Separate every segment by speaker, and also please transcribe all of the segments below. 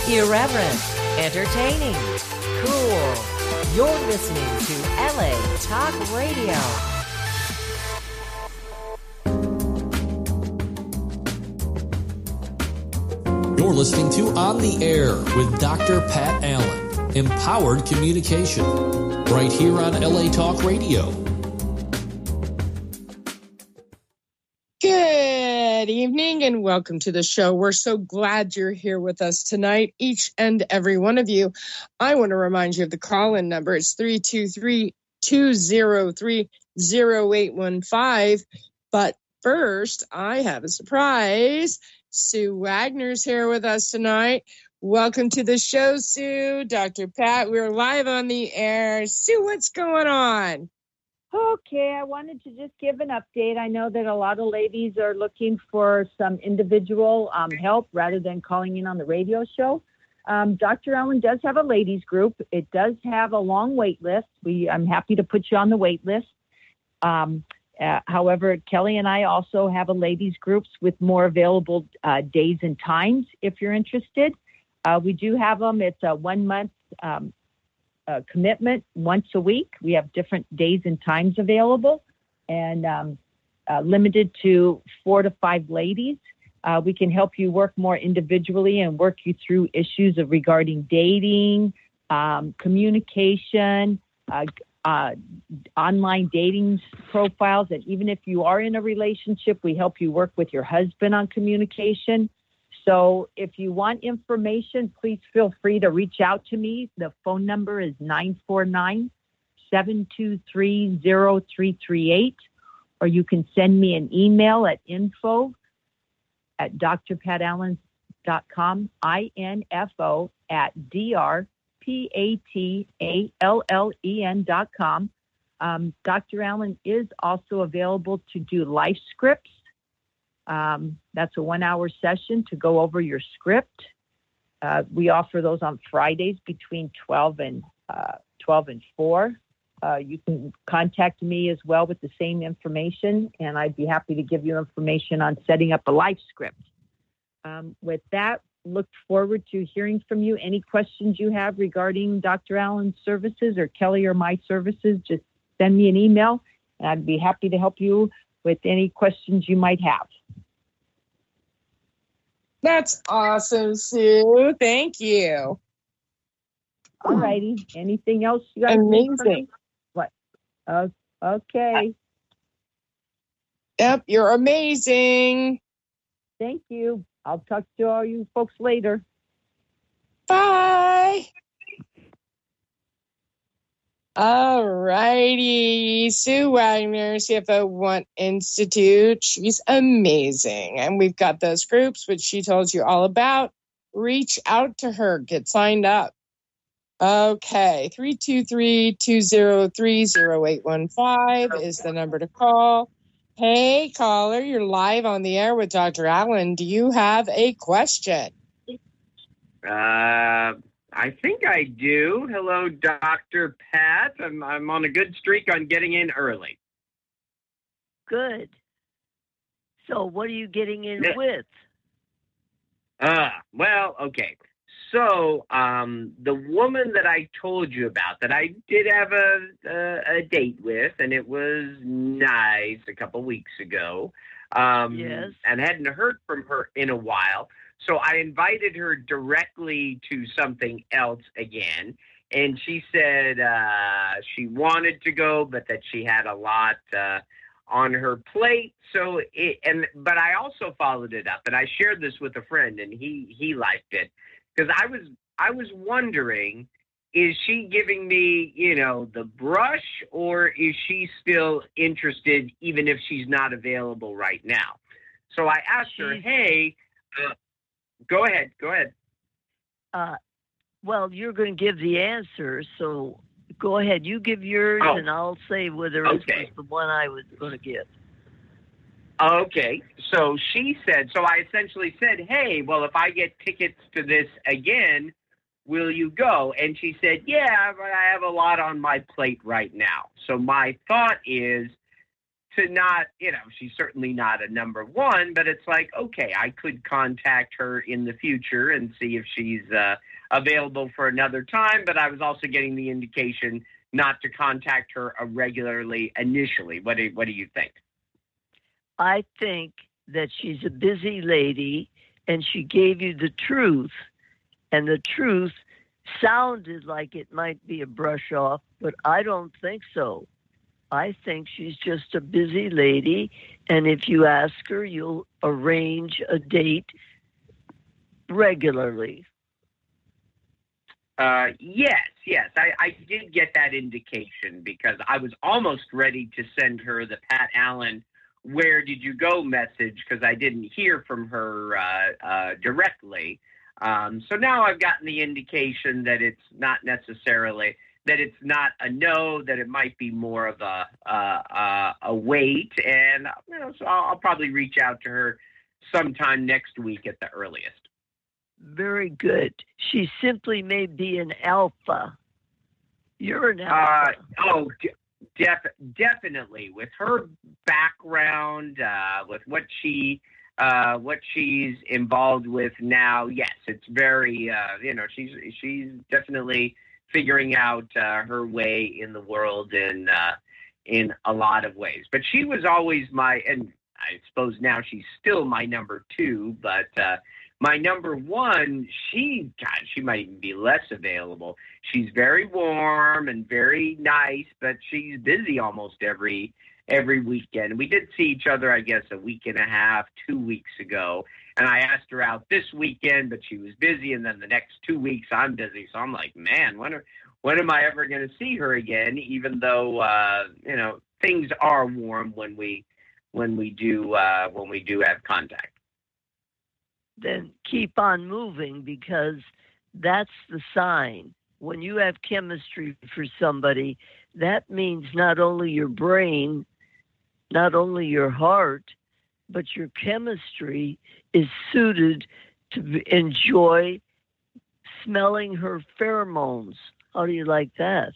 Speaker 1: Irreverent, entertaining, cool. You're listening to LA Talk Radio.
Speaker 2: You're listening to On the Air with Dr. Pat Allen. Empowered communication. Right here on LA Talk Radio.
Speaker 3: Good evening and welcome to the show. We're so glad you're here with us tonight, each and every one of you. I want to remind you of the call-in number. It's 323-203-0815. But first, I have a surprise. Sue Wagner's here with us tonight. Welcome to the show, Sue. Dr. Pat, we're live on the air. Sue, what's going on?
Speaker 4: Okay, I wanted to just give an update. I know that a lot of ladies are looking for some individual help rather than calling in on the radio show. Dr. Allen does have a ladies group. It does have a long wait list. I'm happy to put you on the wait list. However, Kelly and I also have a ladies groups with more available days and times if you're interested. We do have them. It's a 1 month commitment once a week. We have different days and times available and limited to 4 to 5 ladies. We can help you work more individually and work you through issues of regarding dating, communication, online dating profiles. And even if you are in a relationship, we help you work with your husband on communication. So if you want information, please feel free to reach out to me. The phone number is 949-723-0338, or you can send me an email at info@drpatallen.com, info@drpatallen.com. Dr. Allen is also available to do life scripts. That's a 1-hour session to go over your script. We offer those on Fridays between 12 and 4. You can contact me as well with the same information, and I'd be happy to give you information on setting up a life script. With that, look forward to hearing from you. Any questions you have regarding Dr. Allen's services or Kelly or my services, just send me an email, and I'd be happy to help you with any questions you might have.
Speaker 3: That's awesome, Sue. Thank you.
Speaker 4: All righty. Anything else you guys need from me? What? Okay.
Speaker 3: Yep, you're amazing.
Speaker 4: Thank you. I'll talk to all you folks later.
Speaker 3: Bye. All righty. Sue Wagner, CFO One Institute. She's amazing. And we've got those groups, which she told you all about. Reach out to her. Get signed up. Okay. 323-203-0815 is the number to call. Hey, caller, you're live on the air with Dr. Allen. Do you have a question?
Speaker 5: I think I do. Hello, Dr. Pat. I'm on a good streak on getting in early.
Speaker 6: Good. So what are you getting in with?
Speaker 5: Well, okay. So the woman that I told you about that I did have a date with, and it was nice a couple weeks ago.
Speaker 6: Yes.
Speaker 5: And hadn't heard from her in a while. So I invited her directly to something else again. And she said she wanted to go, but that she had a lot on her plate. But I also followed it up, and I shared this with a friend, and he liked it. Because I was wondering, is she giving me, the brush, or is she still interested even if she's not available right now? So I asked her, hey, go ahead.
Speaker 6: Well, you're going to give the answer, so go ahead. You give yours, and I'll say whether it was the one I was going to give.
Speaker 5: Okay, so she said, so I essentially said, hey, well, if I get tickets to this again, will you go? And she said, yeah, but I have a lot on my plate right now. So my thought is to not, she's certainly not a number one, but it's like, okay, I could contact her in the future and see if she's available for another time. But I was also getting the indication not to contact her regularly initially. What do you think?
Speaker 6: I think that she's a busy lady, and she gave you the truth, and the truth sounded like it might be a brush off, but I don't think so. I think she's just a busy lady, and if you ask her, you'll arrange a date regularly.
Speaker 5: Yes. I did get that indication because I was almost ready to send her the Pat Allen "Where did you go?" message because I didn't hear from her directly. So now I've gotten the indication that it's not necessarily, that it's not a no, that it might be more of a wait. And so I'll probably reach out to her sometime next week at the earliest.
Speaker 6: Very good. She simply may be an alpha. You're an alpha. Definitely. With her background, with what she's involved with now, yes, it's very, she's definitely figuring out her way in the world in a lot of ways. But she was always and I suppose now she's still my number two, but my number one, she might even be less available. She's very warm and very nice, but she's busy almost every weekend. We did see each other, I guess, a week and a half, 2 weeks ago. And I asked her out this weekend, but she was busy. And then the next 2 weeks, I'm busy. So I'm like, man, when am I ever going to see her again? Even though, things are warm when we do have contact. Then keep on moving, because that's the sign. When you have chemistry for somebody, that means not only your brain, not only your heart, but your chemistry is suited to enjoy smelling her pheromones. How do you like that?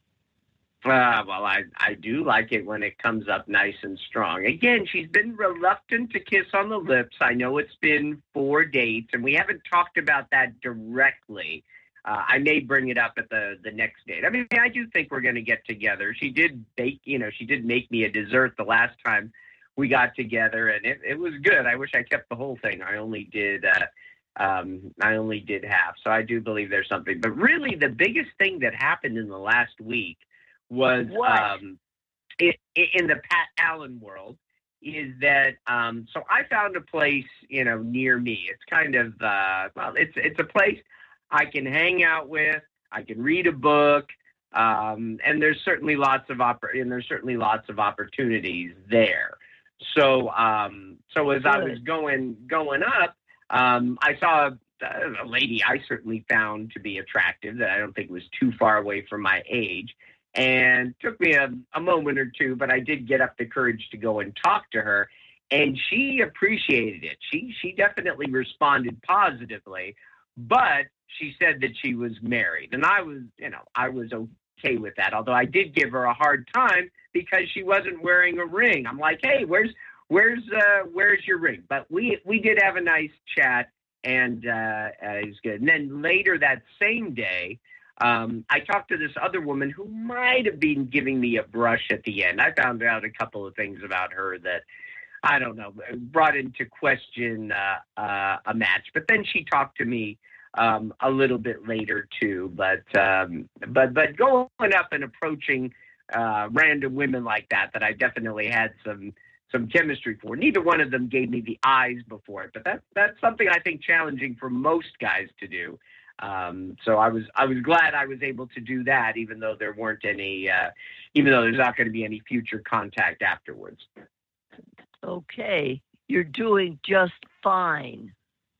Speaker 5: Well, I do like it when it comes up nice and strong. Again, she's been reluctant to kiss on the lips. I know it's been 4 dates, and we haven't talked about that directly. I may bring it up at the next date. I mean, I do think we're going to get together. She did make me a dessert the last time we got together, and it was good. I wish I kept the whole thing. I only did half, so I do believe there's something. But really, the biggest thing that happened in the last week was in the Pat Allen world is that so I found a place near me. It's kind of it's a place I can hang out with. I can read a book, and there's certainly lots of opportunities there. So as I was going up, I saw a lady I certainly found to be attractive that I don't think was too far away from my age. And took me a moment or two, but I did get up the courage to go and talk to her, and she appreciated it. She definitely responded positively, but she said that she was married, and I was okay with that. Although I did give her a hard time because she wasn't wearing a ring. I'm like, hey, where's your ring? But we did have a nice chat, and it was good. And then later that same day, I talked to this other woman who might have been giving me a brush at the end. I found out a couple of things about her that, I don't know, brought into question a match. But then she talked to me a little bit later too. But going up and approaching random women like that I definitely had some chemistry for. Neither one of them gave me the eyes before it, but that's something I think challenging for most guys to do. So I was glad I was able to do that, even though there weren't any, even though there's not going to be any future contact afterwards.
Speaker 6: Okay, you're doing just fine.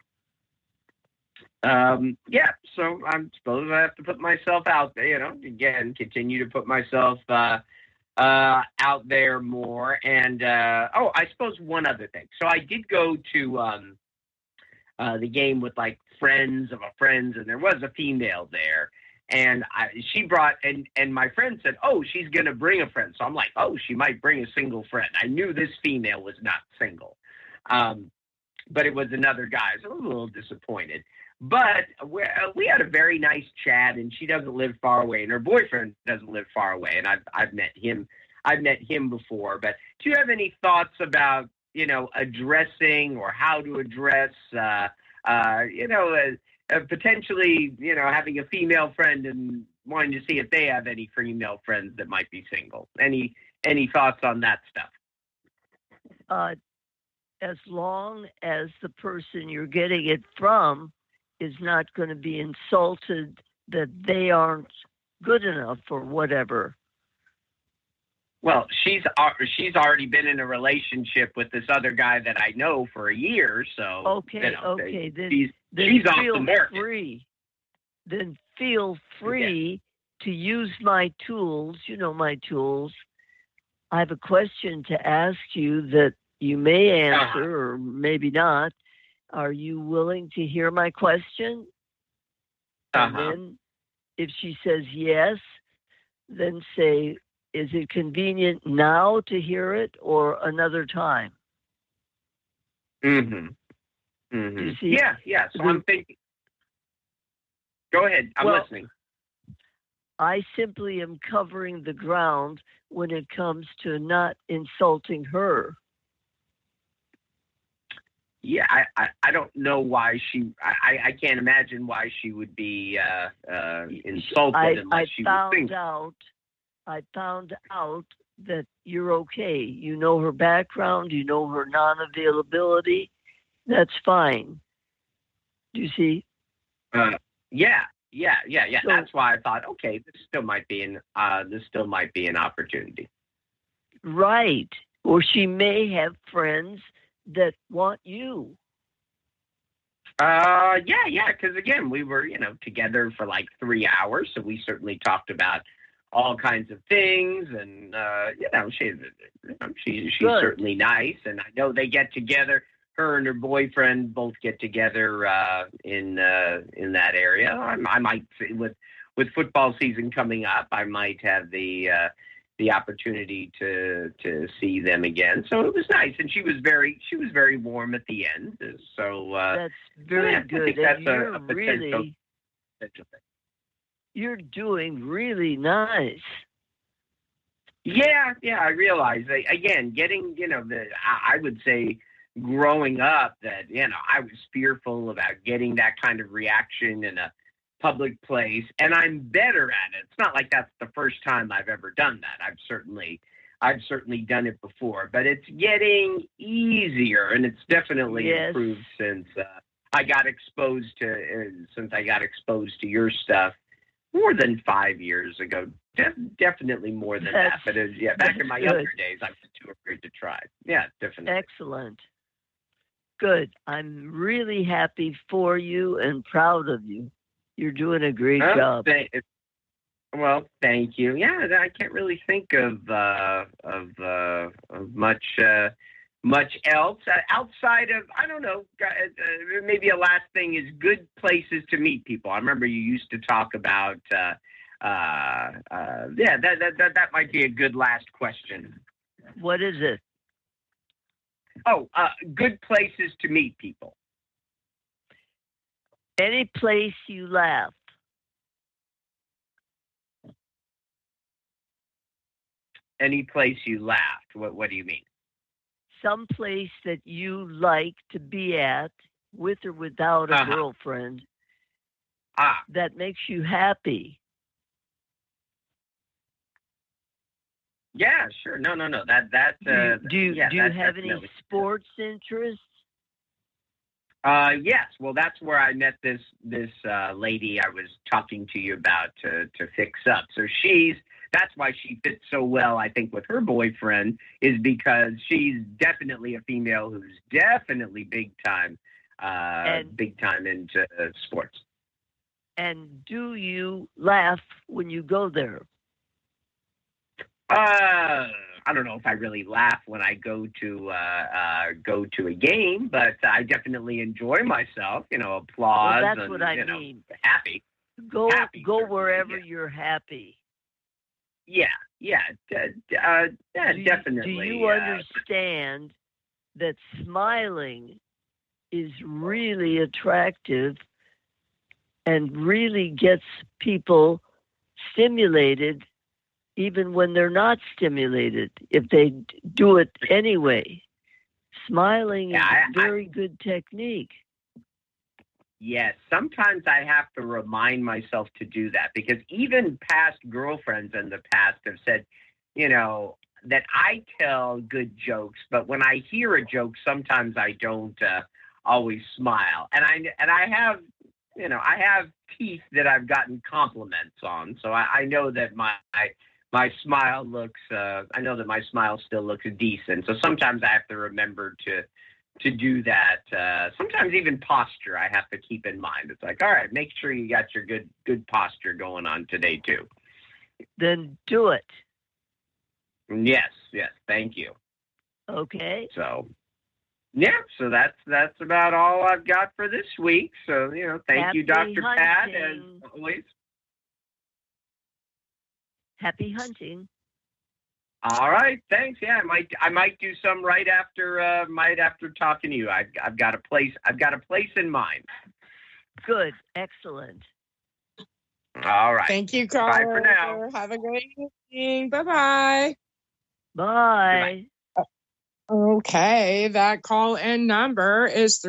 Speaker 5: Yeah. So I suppose I have to put myself out there. Again, continue to put myself out there more. And I suppose one other thing. So I did go to the game with like friends of a friends, and there was a female there, And she brought, and my friend said, oh, she's going to bring a friend. So I'm like, oh, she might bring a single friend. I knew this female was not single. But it was another guy. So I was a little disappointed. But we had a very nice chat, and she doesn't live far away, and her boyfriend doesn't live far away. And I've met him. I've met him before. But do you have any thoughts about, addressing or how to address, potentially, having a female friend and wanting to see if they have any female friends that might be single? Any thoughts on that stuff?
Speaker 7: As long as the person you're getting it from is not going to be insulted that they aren't good enough or whatever.
Speaker 5: Well, she's already been in a relationship with this other guy that I know for a year, so
Speaker 7: okay. Then
Speaker 5: she's off
Speaker 7: feel
Speaker 5: the market.
Speaker 7: Free. Then feel free to use my tools. You know my tools. I have a question to ask you that you may answer or maybe not. Are you willing to hear my question? And then if she says yes, then say, is it convenient now to hear it or another time?
Speaker 5: Mm-hmm.
Speaker 7: You see?
Speaker 5: Yeah. So I'm thinking. Go ahead. I'm listening.
Speaker 7: I simply am covering the ground when it comes to not insulting her.
Speaker 5: Yeah, I don't know why she. I can't imagine why she would be insulted unless she was single.
Speaker 7: I found out that you're okay. You know her background. You know her non-availability. That's fine. Do you see?
Speaker 5: Yeah.
Speaker 7: So,
Speaker 5: that's why I thought, okay, this still might be an opportunity.
Speaker 7: Right. Or she may have friends that want you.
Speaker 5: Yeah. Because again, we were, together for like 3 hours, so we certainly talked about all kinds of things, and she's certainly nice, and I know they get together. Her and her boyfriend both get together in that area. I might, with football season coming up, I might have the opportunity to see them again. So it was nice, and she was very warm at the end. So
Speaker 7: that's very good.
Speaker 5: I think that's
Speaker 7: a potential. You're doing really nice.
Speaker 5: Yeah, I realize. Again, getting, I would say growing up that, I was fearful about getting that kind of reaction in a public place, and I'm better at it. It's not like that's the first time I've ever done that. I've certainly done it before, but it's getting easier, and it's definitely improved since I got exposed to your stuff more than 5 years ago. Definitely more than that. But back in my younger days, I was too afraid to try. Yeah, definitely.
Speaker 7: Excellent. Good. I'm really happy for you and proud of you. You're doing a great job.
Speaker 5: Well, thank you. Yeah, I can't really think of much else outside of, I don't know. Maybe a last thing is good places to meet people. I remember you used to talk about. That might be a good last question.
Speaker 7: What is it?
Speaker 5: Oh, good places to meet people.
Speaker 7: Any place you laugh.
Speaker 5: Any place you laughed. What do you mean?
Speaker 7: Some place that you like to be at, with or without a girlfriend, that makes you happy.
Speaker 5: Yeah, sure. No.
Speaker 7: Do you have any sports interests?
Speaker 5: Yes. Well, that's where I met this lady I was talking to you about to fix up. So that's why she fits so well, I think, with her boyfriend, is because she's definitely a female who's definitely big time into sports.
Speaker 7: And do you laugh when you go there?
Speaker 5: I don't know if I really laugh when I go to a game, but I definitely enjoy myself. Applause.
Speaker 7: Well, that's what I mean.
Speaker 5: Happy.
Speaker 7: Go
Speaker 6: happy,
Speaker 7: go
Speaker 6: certainly,
Speaker 7: wherever
Speaker 6: yeah.
Speaker 7: you're happy.
Speaker 6: Yeah, definitely.
Speaker 7: Do you understand that smiling is really attractive and really gets people stimulated even when they're not stimulated, if they do it anyway? Smiling is a very good technique.
Speaker 6: Yes, sometimes I have to remind myself to do that, because even past girlfriends in the past have said, that I tell good jokes, but when I hear a joke, sometimes I don't always smile. And I have, I have teeth that I've gotten compliments on, so I know that my smile looks. I know that my smile still looks decent. So sometimes I have to remember to do that. Sometimes even posture I have to keep in mind. It's like, all right, make sure you got your good posture going on today too.
Speaker 7: Then do it.
Speaker 6: Yes, thank you.
Speaker 7: Okay.
Speaker 6: So, yeah, so that's about all I've got for this week. So, thank you, Dr. Pat, as always.
Speaker 7: Happy hunting.
Speaker 6: All right, thanks. Yeah, I might do some right after talking to you. I've got a place in mind.
Speaker 7: Good, excellent.
Speaker 6: All right.
Speaker 3: Thank you, caller.
Speaker 6: Bye for now.
Speaker 3: Have a great evening. Bye-bye.
Speaker 7: Bye.
Speaker 3: Okay, that call-in number is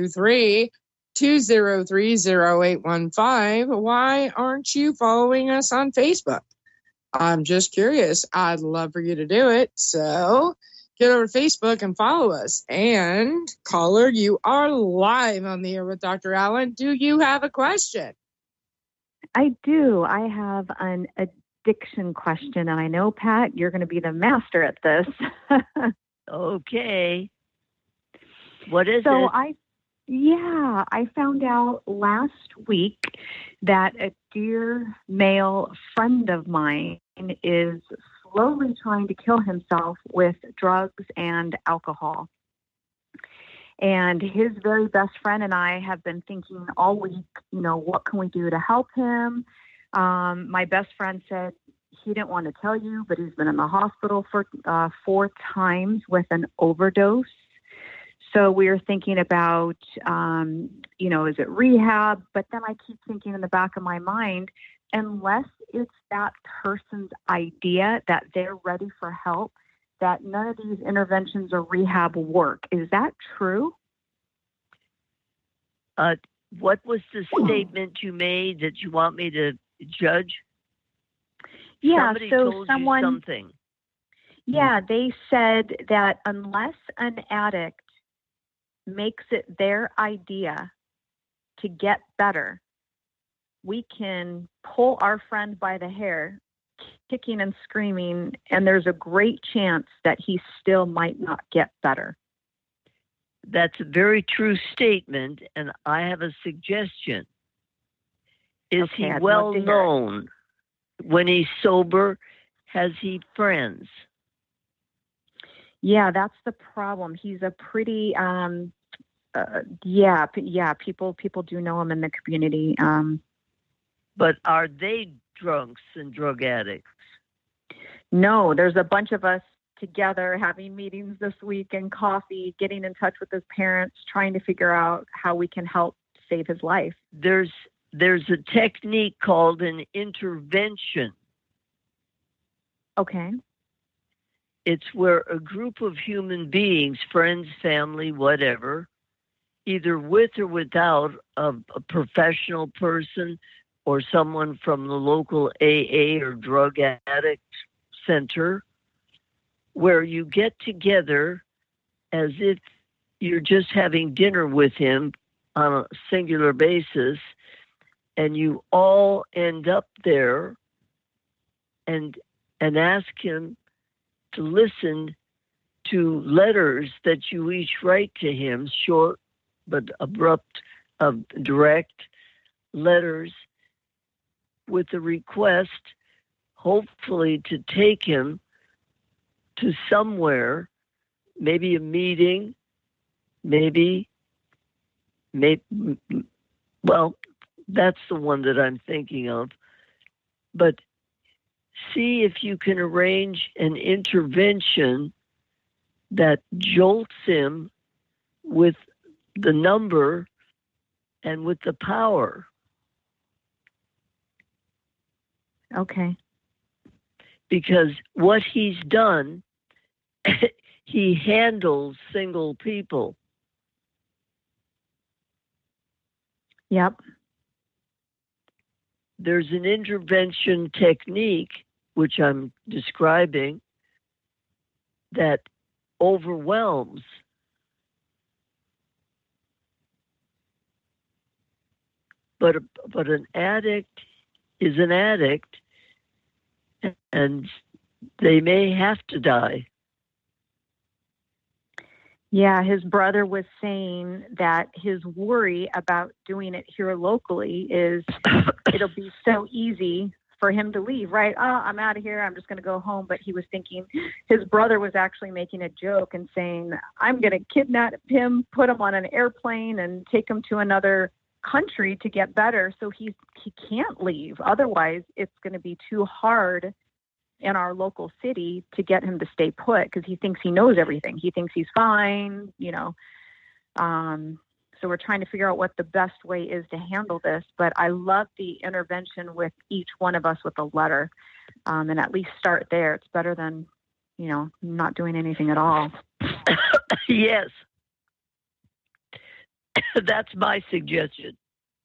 Speaker 3: 323-203-0815. Why aren't you following us on Facebook? I'm just curious. I'd love for you to do it. So get over to Facebook and follow us. And caller, you are live on the air with Dr. Allen. Do you have a question?
Speaker 8: I do. I have an addiction question, and I know, Pat, you're going to be the master at this.
Speaker 7: Okay. What is it?
Speaker 8: I found out last week that a dear male friend of mine is slowly trying to kill himself with drugs and alcohol. And his very best friend and I have been thinking all week, what can we do to help him? My best friend said he didn't want to tell you, but he's been in the hospital for 4 times with an overdose. So we were thinking about, is it rehab? But then I keep thinking in the back of my mind, unless it's that person's idea that they're ready for help, that none of these interventions or rehab work. Is that true?
Speaker 7: What was the statement you made that you want me to judge?
Speaker 8: Yeah,
Speaker 7: Somebody
Speaker 8: so
Speaker 7: told
Speaker 8: someone,
Speaker 7: you something.
Speaker 8: Yeah, they said that unless an addict makes it their idea to get better, we can pull our friend by the hair, kicking and screaming, and there's a great chance that he still might not get better.
Speaker 7: That's a very true statement, and I have a suggestion. Is he well known? When he's sober, has he friends?
Speaker 8: Yeah, that's the problem. He's a pretty, people do know him in the community.
Speaker 7: But are they drunks and drug addicts?
Speaker 8: No, there's a bunch of us together having meetings this week and coffee, getting in touch with his parents, trying to figure out how we can help save his life.
Speaker 7: There's a technique called an intervention.
Speaker 8: Okay.
Speaker 7: It's where a group of human beings, friends, family, whatever, either with or without a professional person or someone from the local AA or drug addict center, where you get together as if you're just having dinner with him on a singular basis, and you all end up there and ask him to listen to letters that you each write to him, short but abrupt, direct letters, with the request, hopefully, to take him to somewhere, maybe a meeting, That's the one that I'm thinking of. But see if you can arrange an intervention that jolts him with the number and with the power.
Speaker 8: Okay.
Speaker 7: Because what he's done, he handles single people.
Speaker 8: Yep.
Speaker 7: There's an intervention technique, which I'm describing, that overwhelms. But an addict is an addict, and they may have to die.
Speaker 8: Yeah, his brother was saying that his worry about doing it here locally is it'll be so easy for him to leave, right? Oh, I'm out of here. I'm just going to go home. But he was thinking his brother was actually making a joke and saying, I'm going to kidnap him, put him on an airplane and take him to another country to get better. So he can't leave. Otherwise, it's going to be too hard in our local city to get him to stay put because he thinks he knows everything. He thinks he's fine, you know. So we're trying to figure out what the best way is to handle this. But I love the intervention with each one of us with a letter, and at least start there. It's better than, you know, not doing anything at all.
Speaker 7: Yes. That's my suggestion.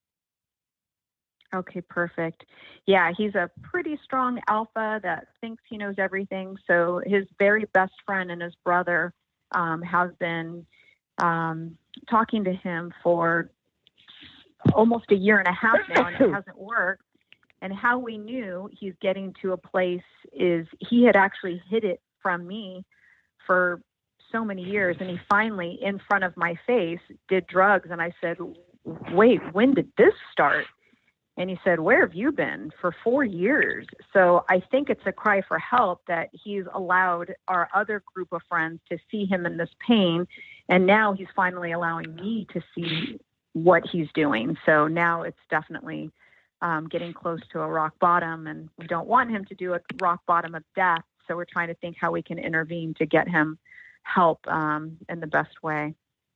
Speaker 8: Okay, perfect. Yeah, he's a pretty strong alpha that thinks he knows everything. So his very best friend and his brother have been talking to him for almost a year and a half now, and it hasn't worked. And how we knew he's getting to a place is he had actually hid it from me for so many years. And he finally, in front of my face, did drugs. And I said, wait, when did this start? And he said, where have you been? For 4 years. So I think it's a cry for help that he's allowed our other group of friends to see him in this pain. And now he's finally allowing me to see what he's doing. So now it's definitely getting close to a rock bottom. And we don't want him to do a rock bottom of death. So we're trying to think how we can intervene to get him help in the best way.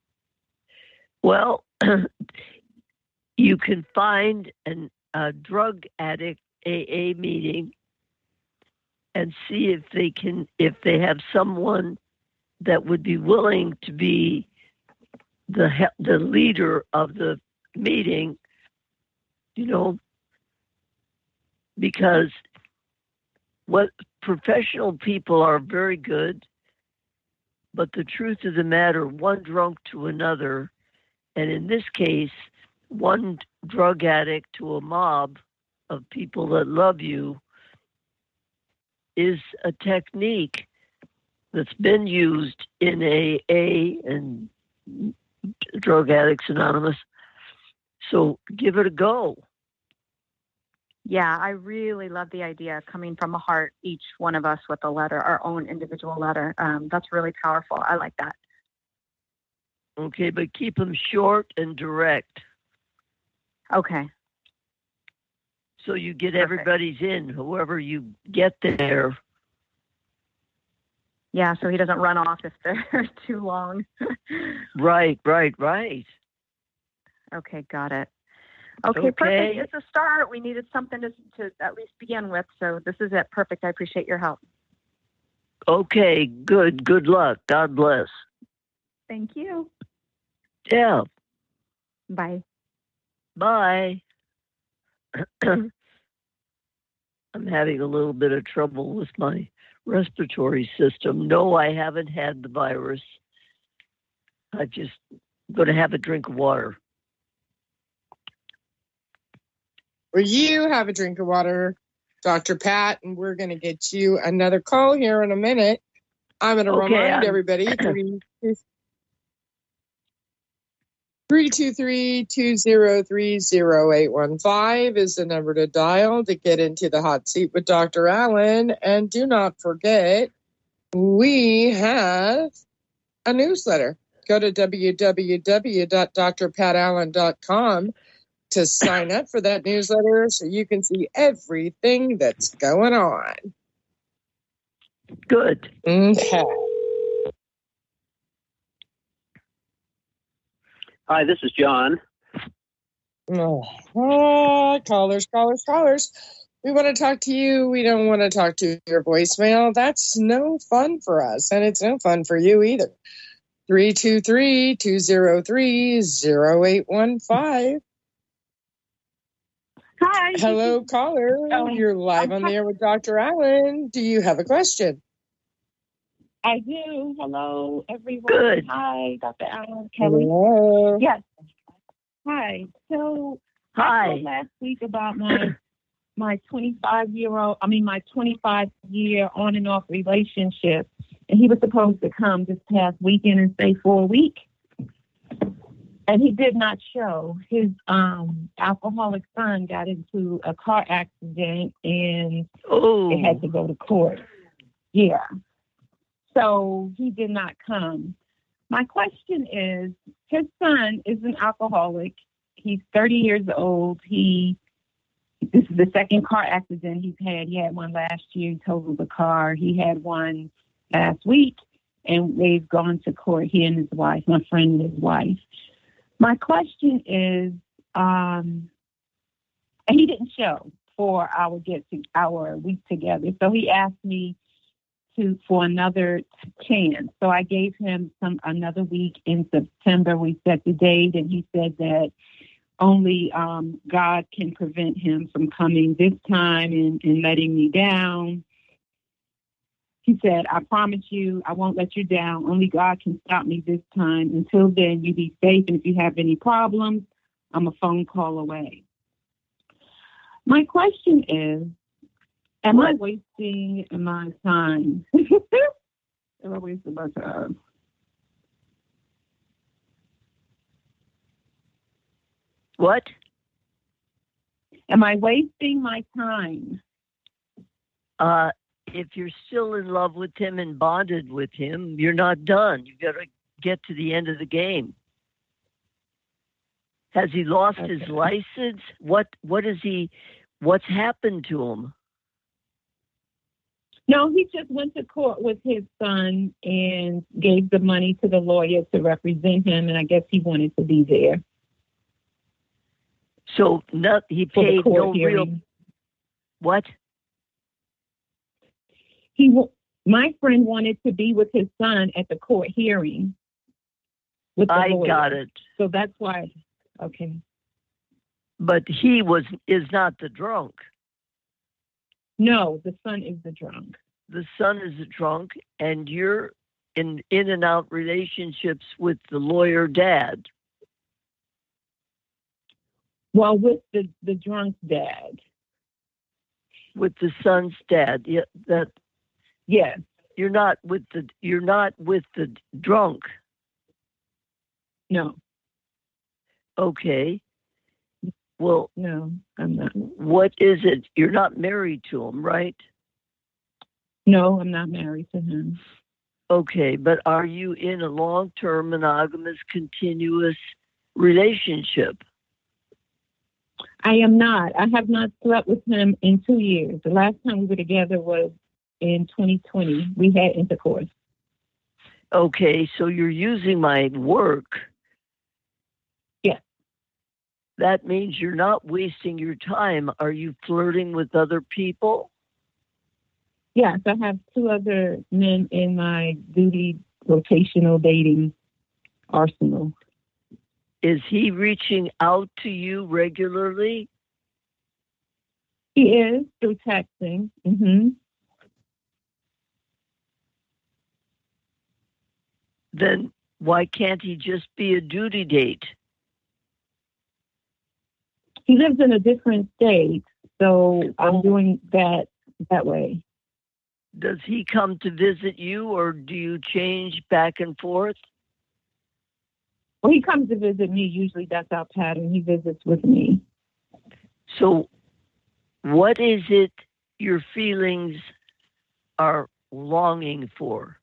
Speaker 7: Well, you can find a drug addict AA meeting and see if they have someone that would be willing to be the leader of the meeting, you know, because what professional people are very good, but the truth of the matter, one drunk to another, and in this case, one drug addict to a mob of people that love you, is a technique that's been used in AA and Drug Addicts Anonymous. So give it a go.
Speaker 8: Yeah, I really love the idea coming from a heart, each one of us with a letter, our own individual letter. That's really powerful. I like that.
Speaker 7: Okay, but keep them short and direct.
Speaker 8: Okay.
Speaker 7: So you get everybody's in, whoever you get there.
Speaker 8: Yeah, so he doesn't run off if they're too long.
Speaker 7: Right.
Speaker 8: Okay, got it. Okay, perfect. It's a start. We needed something to at least begin with, so this is it. Perfect. I appreciate your help.
Speaker 7: Okay, good. Good luck. God bless.
Speaker 8: Thank you.
Speaker 7: Yeah.
Speaker 8: Bye.
Speaker 7: Bye. I'm having a little bit of trouble with my respiratory system. No, I haven't had the virus. I'm just going to have a drink of water.
Speaker 3: Well, you have a drink of water, Dr. Pat, and we're going to get you another call here in a minute. I'm going to remind everybody, 323-203-0815 is the number to dial to get into the hot seat with Dr. Allen. And do not forget, we have a newsletter. Go to www.drpatallen.com to sign up for that newsletter so you can see everything that's going on.
Speaker 7: Good.
Speaker 3: Okay.
Speaker 9: Hi, this is John.
Speaker 3: Callers. We want to talk to you. We don't want to talk to your voicemail. That's no fun for us, and it's no fun for you either. 323-203-0815.
Speaker 8: Hi.
Speaker 3: Hello, caller. You're live on the air with Dr. Allen. Do you have a question?
Speaker 8: I do. Hello, everyone.
Speaker 7: Good.
Speaker 8: Hi, Dr. Allen. Kelly.
Speaker 3: Hello.
Speaker 8: Yes. Hi. So I
Speaker 7: Hi.
Speaker 8: told last week about my 25-year on and off relationship, and he was supposed to come this past weekend and stay for a week, and he did not show. His alcoholic son got into a car accident, and
Speaker 7: Oh.
Speaker 8: it had to go to court. Yeah. So he did not come. My question is, his son is an alcoholic. He's 30 years old. This is the second car accident he's had. He had one last year. He totaled the car. He had one last week, and they've gone to court, he and his wife, my friend and his wife. My question is, and he didn't show for our week together. So he asked me for another chance. So I gave him another week in September. We set the date, and he said that only God can prevent him from coming this time and letting me down. He said, I promise you, I won't let you down. Only God can stop me this time. Until then, you be safe. And if you have any problems, I'm a phone call away. My question is, am I wasting my time? Am I wasting my time?
Speaker 7: What?
Speaker 8: Am I wasting my time?
Speaker 7: If you're still in love with him and bonded with him, you're not done. You got to get to the end of the game. Has he lost his license? What's happened to him?
Speaker 8: No, he just went to court with his son and gave the money to the lawyer to represent him, and I guess he wanted to be there.
Speaker 7: So he paid no real. What?
Speaker 8: My friend wanted to be with his son at the court hearing. With the lawyer.
Speaker 7: Got it.
Speaker 8: So that's why. Okay.
Speaker 7: But he is not the drunk.
Speaker 8: No, the son is the drunk.
Speaker 7: The son is the drunk, and you're in and out relationships with the lawyer dad.
Speaker 8: Well, with the drunk's dad.
Speaker 7: With the son's dad. Yeah,
Speaker 8: yes.
Speaker 7: You're not with the drunk.
Speaker 8: No.
Speaker 7: Okay. Well,
Speaker 8: no, I'm not.
Speaker 7: What is it? You're not married to him, right?
Speaker 8: No, I'm not married to him.
Speaker 7: Okay, but are you in a long-term monogamous continuous relationship?
Speaker 8: I am not. I have not slept with him in 2 years. The last time we were together was in 2020. We had intercourse.
Speaker 7: Okay, so you're using my work.
Speaker 8: Yes.
Speaker 7: That means you're not wasting your time. Are you flirting with other people?
Speaker 8: Yes, I have 2 other men in my duty rotational dating arsenal.
Speaker 7: Is he reaching out to you regularly?
Speaker 8: He is, through texting. Mm-hmm.
Speaker 7: Then why can't he just be a duty date?
Speaker 8: He lives in a different state, so I'm doing that way.
Speaker 7: Does he come to visit you, or do you change back and forth?
Speaker 8: Well, he comes to visit me. Usually that's our pattern. He visits with me.
Speaker 7: So what is it your feelings are longing for?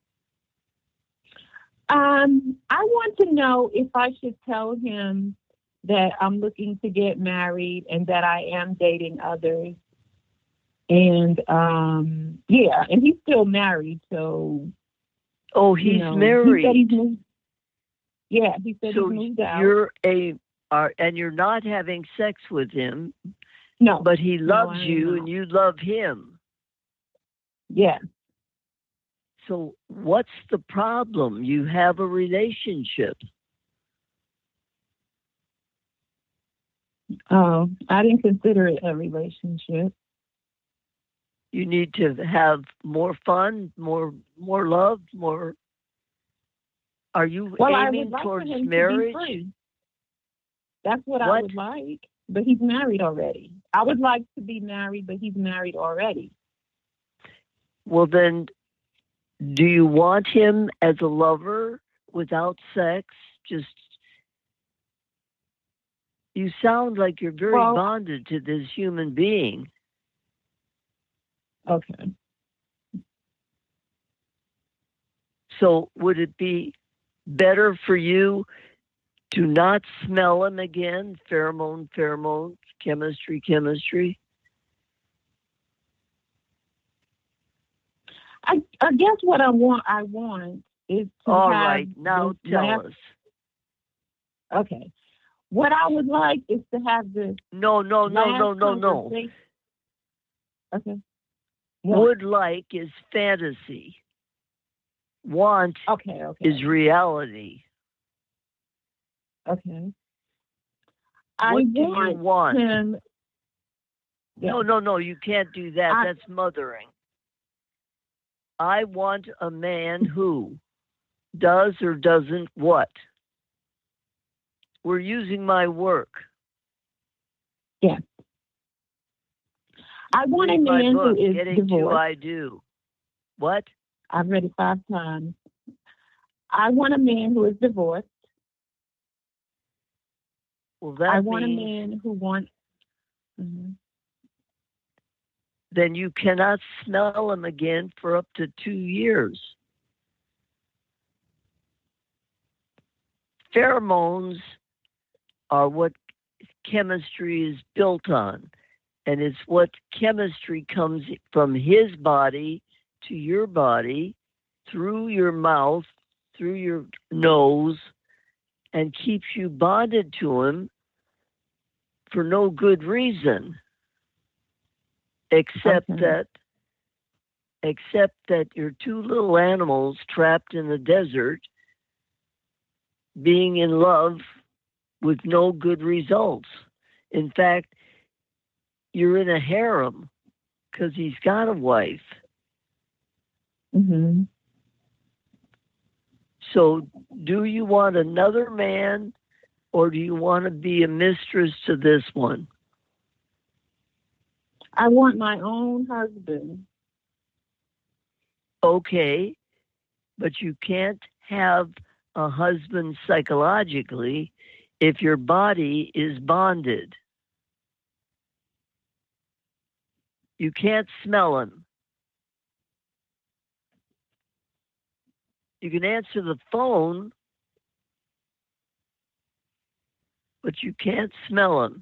Speaker 8: I want to know if I should tell him
Speaker 3: that I'm looking to get married and that I am dating others. And yeah, and he's still married, so
Speaker 7: he's married.
Speaker 3: He said he's moved. Yeah, he said
Speaker 7: so
Speaker 3: he's moved out.
Speaker 7: And you're not having sex with him.
Speaker 3: No.
Speaker 7: But he loves you and you love him.
Speaker 3: Yeah.
Speaker 7: So what's the problem? You have a relationship.
Speaker 3: Oh, I didn't consider it a relationship.
Speaker 7: You need to have more fun, more love, more. Are you aiming towards marriage?
Speaker 3: To be free. That's what I would like, but he's married already. I would like to be married, but he's married already.
Speaker 7: Well, then, do you want him as a lover without sex? You sound like you're very bonded to this human being.
Speaker 3: Okay.
Speaker 7: So would it be better for you to not smell him again? Pheromones, chemistry.
Speaker 3: I guess what I want is to
Speaker 7: All
Speaker 3: have
Speaker 7: right, now tell us.
Speaker 3: Okay. What I would like is to have this.
Speaker 7: No.
Speaker 3: Okay.
Speaker 7: Would like is fantasy. Want is reality.
Speaker 3: Okay.
Speaker 7: What do you want?
Speaker 3: Him. Yeah.
Speaker 7: No, you can't do that. That's mothering. I want a man who does or doesn't what? We're using my work.
Speaker 3: Yeah. I want a man who is
Speaker 7: Getting
Speaker 3: divorced.
Speaker 7: To I do. What?
Speaker 3: I've read it 5 times. I want a man who is divorced.
Speaker 7: Well, that
Speaker 3: I want
Speaker 7: means,
Speaker 3: a man who wants. Mm-hmm.
Speaker 7: Then you cannot smell him again for up to 2 years. Pheromones are what chemistry is built on. And it's what chemistry comes from his body to your body, through your mouth, through your nose, and keeps you bonded to him for no good reason. Except that you're 2 little animals trapped in the desert being in love with no good results. In fact, you're in a harem because he's got a wife.
Speaker 3: Mm-hmm.
Speaker 7: So do you want another man or do you want to be a mistress to this one?
Speaker 3: I want my own husband.
Speaker 7: Okay, but you can't have a husband psychologically if your body is bonded. You can't smell him. You can answer the phone, but you can't smell him.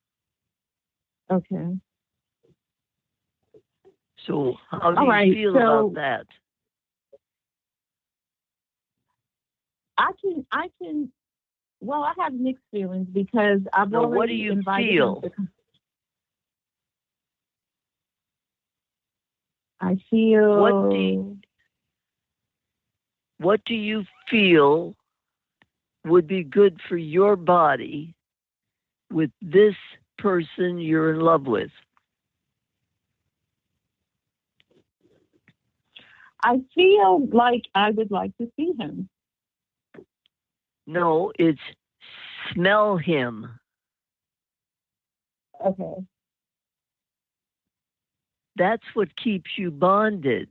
Speaker 3: Okay.
Speaker 7: So how do you feel about that?
Speaker 3: I can. Well, I have mixed feelings because I've already invited him to come. I feel.
Speaker 7: What do you feel would be good for your body with this person you're in love with?
Speaker 3: I feel like I would like to see him.
Speaker 7: No, it's smell him.
Speaker 3: Okay.
Speaker 7: That's what keeps you bonded.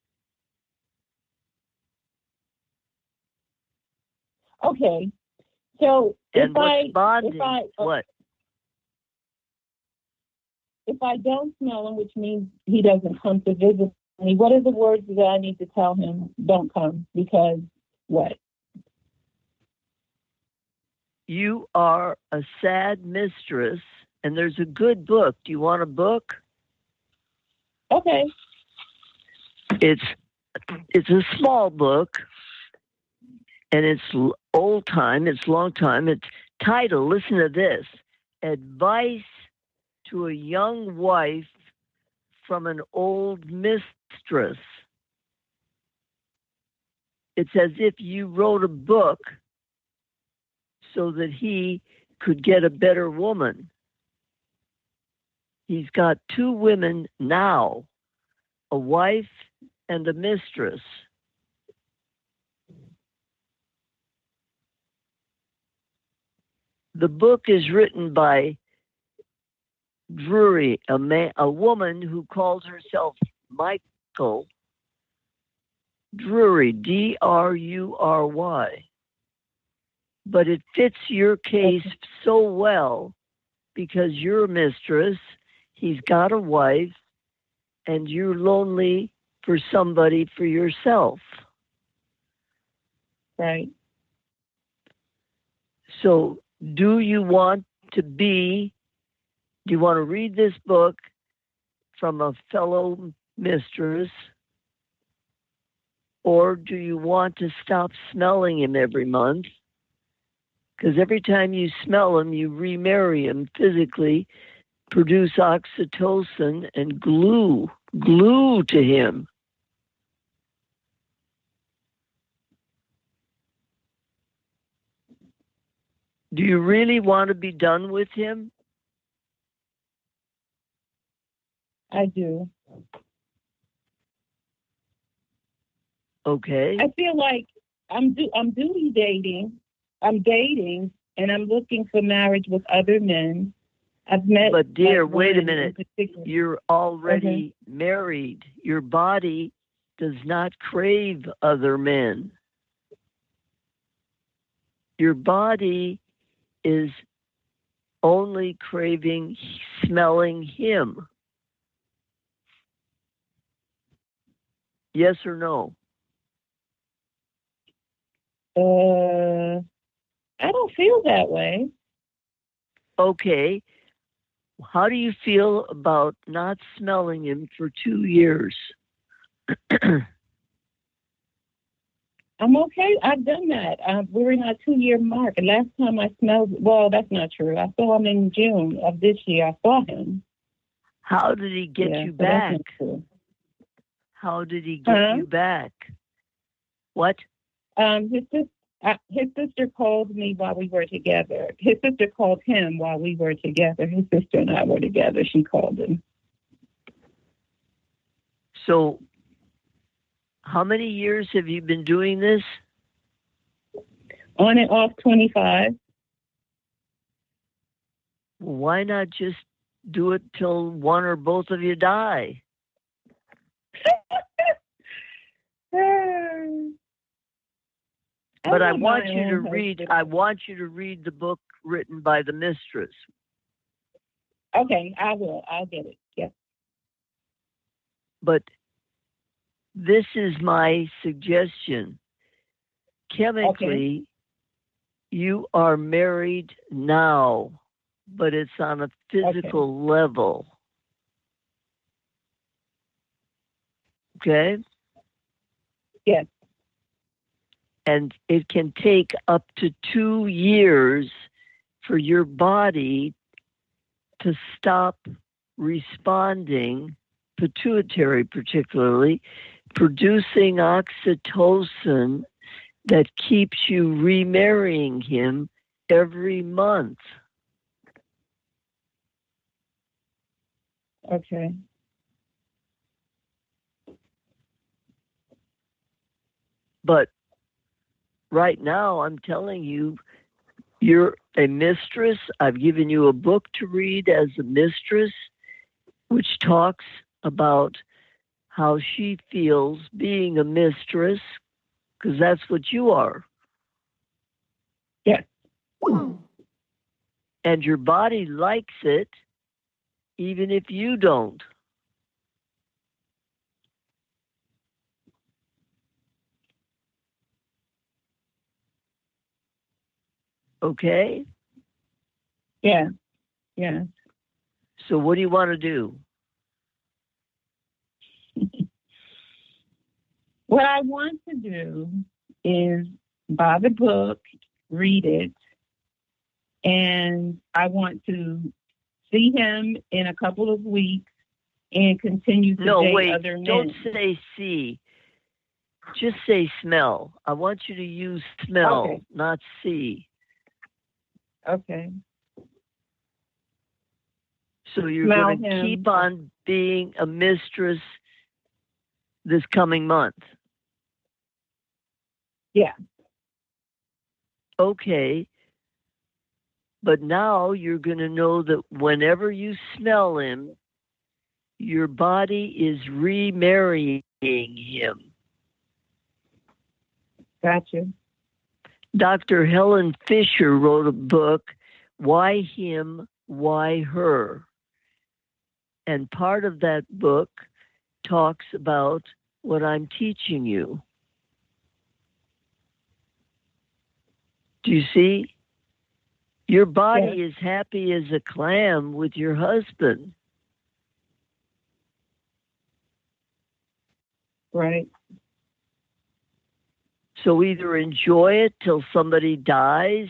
Speaker 3: Okay. So
Speaker 7: what?
Speaker 3: If I don't smell him, which means he doesn't come to visit me, what are the words that I need to tell him don't come? Because what?
Speaker 7: You Are a Sad Mistress, and there's a good book. Do you want a book?
Speaker 3: Okay.
Speaker 7: It's a small book, and it's old time. It's long time. It's titled, listen to this, Advice to a Young Wife from an Old Mistress. It's as if you wrote a book so that he could get a better woman. He's got 2 women now, a wife and a mistress. The book is written by Drury, a woman who calls herself Michael Drury, Drury. But it fits your case so well because you're a mistress, he's got a wife, and you're lonely for somebody for yourself.
Speaker 3: Right.
Speaker 7: So do you want to read this book from a fellow mistress, or do you want to stop smelling him every month? Because every time you smell him, you remarry him physically, produce oxytocin, and glue to him. Do you really want to be done with him?
Speaker 3: I do.
Speaker 7: Okay.
Speaker 3: I feel like I'm duty dating. I'm dating, and I'm looking for marriage with other men. I've met.
Speaker 7: But dear,
Speaker 3: like,
Speaker 7: wait a
Speaker 3: one
Speaker 7: minute.
Speaker 3: in particular.
Speaker 7: You're already married. Your body does not crave other men. Your body is only craving smelling him. Yes or no?
Speaker 3: I don't feel that way.
Speaker 7: Okay. How do you feel about not smelling him for 2 years?
Speaker 3: I'm okay. I've done that. We're in our 2-year mark. And last time I smelled, well, that's not true. I saw him in June of this year. I saw him.
Speaker 7: How did he get you
Speaker 3: so that's
Speaker 7: back?
Speaker 3: not true.
Speaker 7: How did he get you back? What?
Speaker 3: His sister called me while we were together. His sister called him while we were together. His sister and I were together. She called him.
Speaker 7: So, how many years have you been doing this?
Speaker 3: On and off, 25.
Speaker 7: Why not just do it till one or both of you die? But I want you to read. I want you to read the book written by the mistress.
Speaker 3: Okay, I will. I'll get it. Yes.
Speaker 7: But this is my suggestion. Chemically, you are married now, but it's on a physical level. Okay?
Speaker 3: Yes.
Speaker 7: And it can take up to 2 years for your body to stop responding, pituitary particularly, producing oxytocin that keeps you remarrying him every month.
Speaker 3: Okay.
Speaker 7: But right now, I'm telling you, you're a mistress. I've given you a book to read as a mistress, which talks about how she feels being a mistress, because that's what you are.
Speaker 3: Yes.
Speaker 7: And your body likes it, even if you don't. Okay?
Speaker 3: Yeah. Yeah.
Speaker 7: So what do you want to do?
Speaker 3: What I want to do is buy the book, read it, and I want to see him in a couple of weeks and continue to date other men.
Speaker 7: Don't say see. Just say smell. I want you to use smell, not see.
Speaker 3: Okay.
Speaker 7: So you're going to keep on being a mistress this coming month?
Speaker 3: Yeah.
Speaker 7: Okay. But now you're going to know that whenever you smell him, your body is remarrying him.
Speaker 3: Gotcha.
Speaker 7: Dr. Helen Fisher wrote a book, Why Him, Why Her? And part of that book talks about what I'm teaching you. Do you see? Your body is happy as a clam with your husband.
Speaker 3: Right.
Speaker 7: So either enjoy it till somebody dies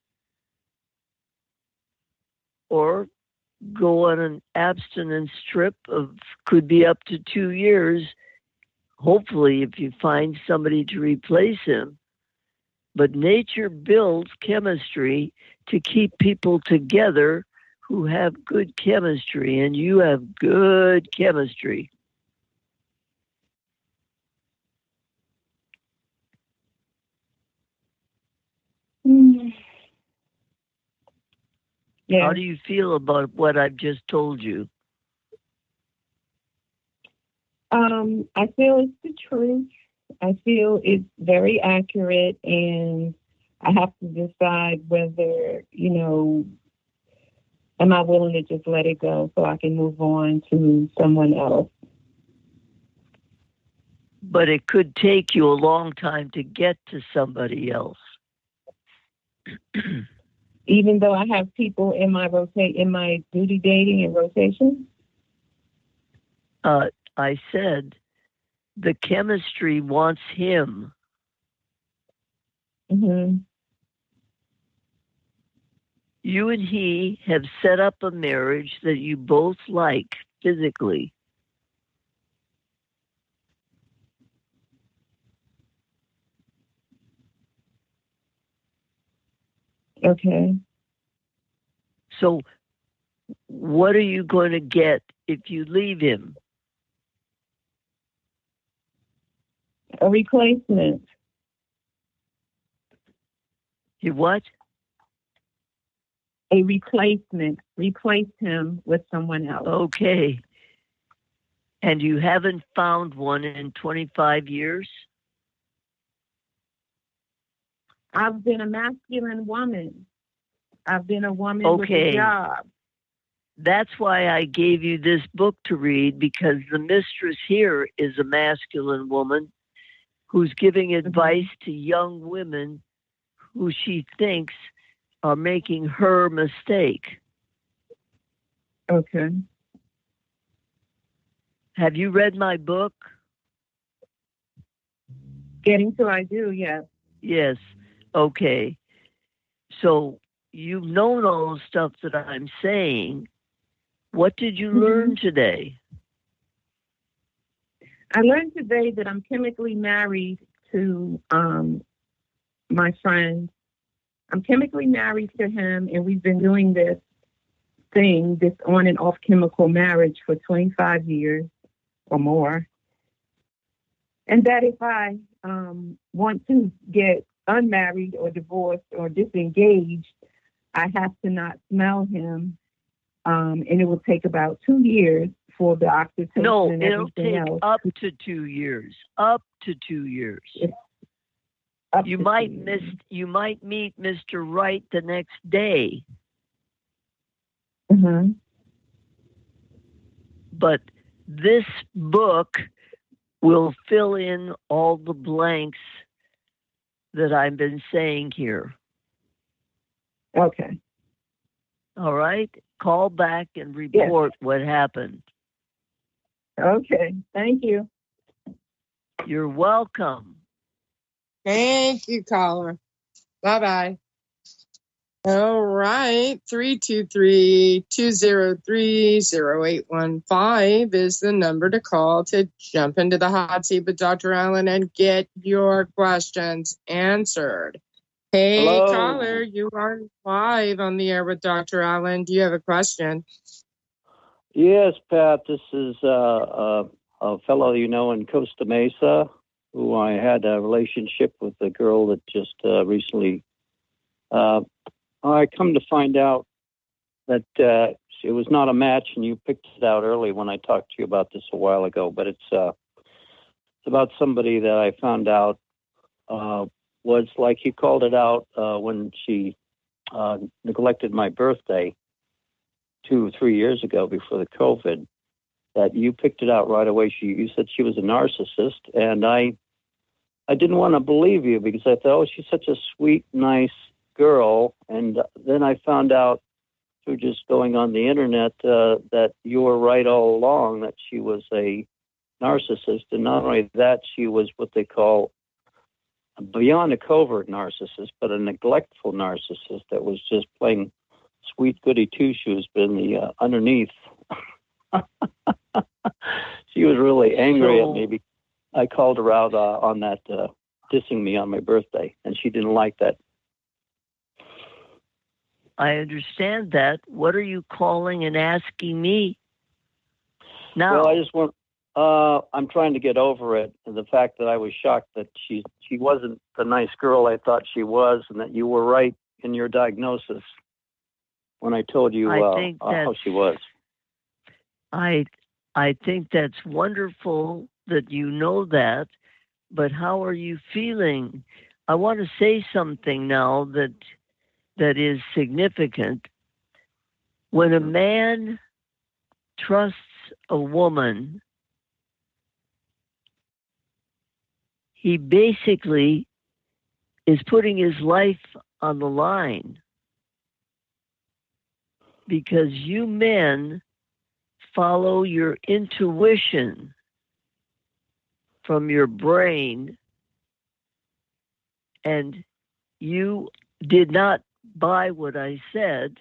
Speaker 7: or go on an abstinence trip of could be up to 2 years, hopefully if you find somebody to replace him. But nature builds chemistry to keep people together who have good chemistry, and you have good chemistry.
Speaker 3: Yeah.
Speaker 7: How do you feel about what I've just told you?
Speaker 3: I feel it's the truth. I feel it's very accurate, and I have to decide whether, am I willing to just let it go so I can move on to someone else?
Speaker 7: But it could take you a long time to get to somebody else.
Speaker 3: Even though I have people in my duty dating and rotation?
Speaker 7: I said the chemistry wants him.
Speaker 3: Mm-hmm.
Speaker 7: You and he have set up a marriage that you both like physically.
Speaker 3: Okay.
Speaker 7: So what are you going to get if you leave him?
Speaker 3: A replacement.
Speaker 7: You what?
Speaker 3: A replacement. Replace him with someone else.
Speaker 7: Okay. And you haven't found one in 25 years?
Speaker 3: I've been a masculine woman. I've been a woman with a job.
Speaker 7: That's why I gave you this book to read, because the mistress here is a masculine woman who's giving advice to young women who she thinks are making her mistake.
Speaker 3: Okay.
Speaker 7: Have you read my book?
Speaker 3: Getting to I do, yes.
Speaker 7: Yes. Okay. So you've known all the stuff that I'm saying. What did you learn today?
Speaker 3: I learned today that I'm chemically married to my friend. I'm chemically married to him, and we've been doing this on and off chemical marriage for 25 years or more. And that if I want to get unmarried or divorced or disengaged, I have to not smell him. And it will take about 2 years for the oxytocin and everything else.
Speaker 7: No, it'll take up to 2 years. Up to 2 years. You might meet Mr. Right the next day.
Speaker 3: Mm-hmm.
Speaker 7: But this book will fill in all the blanks that I've been saying here.
Speaker 10: Okay.
Speaker 7: All right? Call back and report what happened.
Speaker 10: Okay. Thank you.
Speaker 7: You're welcome.
Speaker 3: Thank you, caller. Bye-bye. All right. 323-203-0815 is the number to call to jump into the hot seat with Dr. Allen and get your questions answered. Hey,
Speaker 9: Hello.
Speaker 3: caller, you are live on the air with Dr. Allen. Do you have a question?
Speaker 9: Yes, Pat. This is a fellow you know in Costa Mesa, who I had a relationship with a girl that just recently. I come to find out that it was not a match, and you picked it out early when I talked to you about this a while ago. But it's about somebody that I found out was like you called it out when she neglected my birthday 2 or 3 years ago before the COVID. That you picked it out right away. You said she was a narcissist, and I didn't want to believe you because I thought, oh, she's such a sweet, nice girl. And then I found out through just going on the internet that you were right all along, that she was a narcissist. And not only that, she was what they call beyond a covert narcissist, but a neglectful narcissist that was just playing sweet goody two-shoes, but in the underneath. She was really angry at me because I called her out on that dissing me on my birthday, and she didn't like that.
Speaker 7: I understand that. What are you calling and asking me now?
Speaker 9: Well, I just want. I'm trying to get over it, and the fact that I was shocked that she wasn't the nice girl I thought she was, and that you were right in your diagnosis when I told you how she was.
Speaker 7: I think that's wonderful that you know that, but how are you feeling? I want to say something now that is significant. When a man trusts a woman, he basically is putting his life on the line, because you men follow your intuition from your brain, and you did not buy what I said,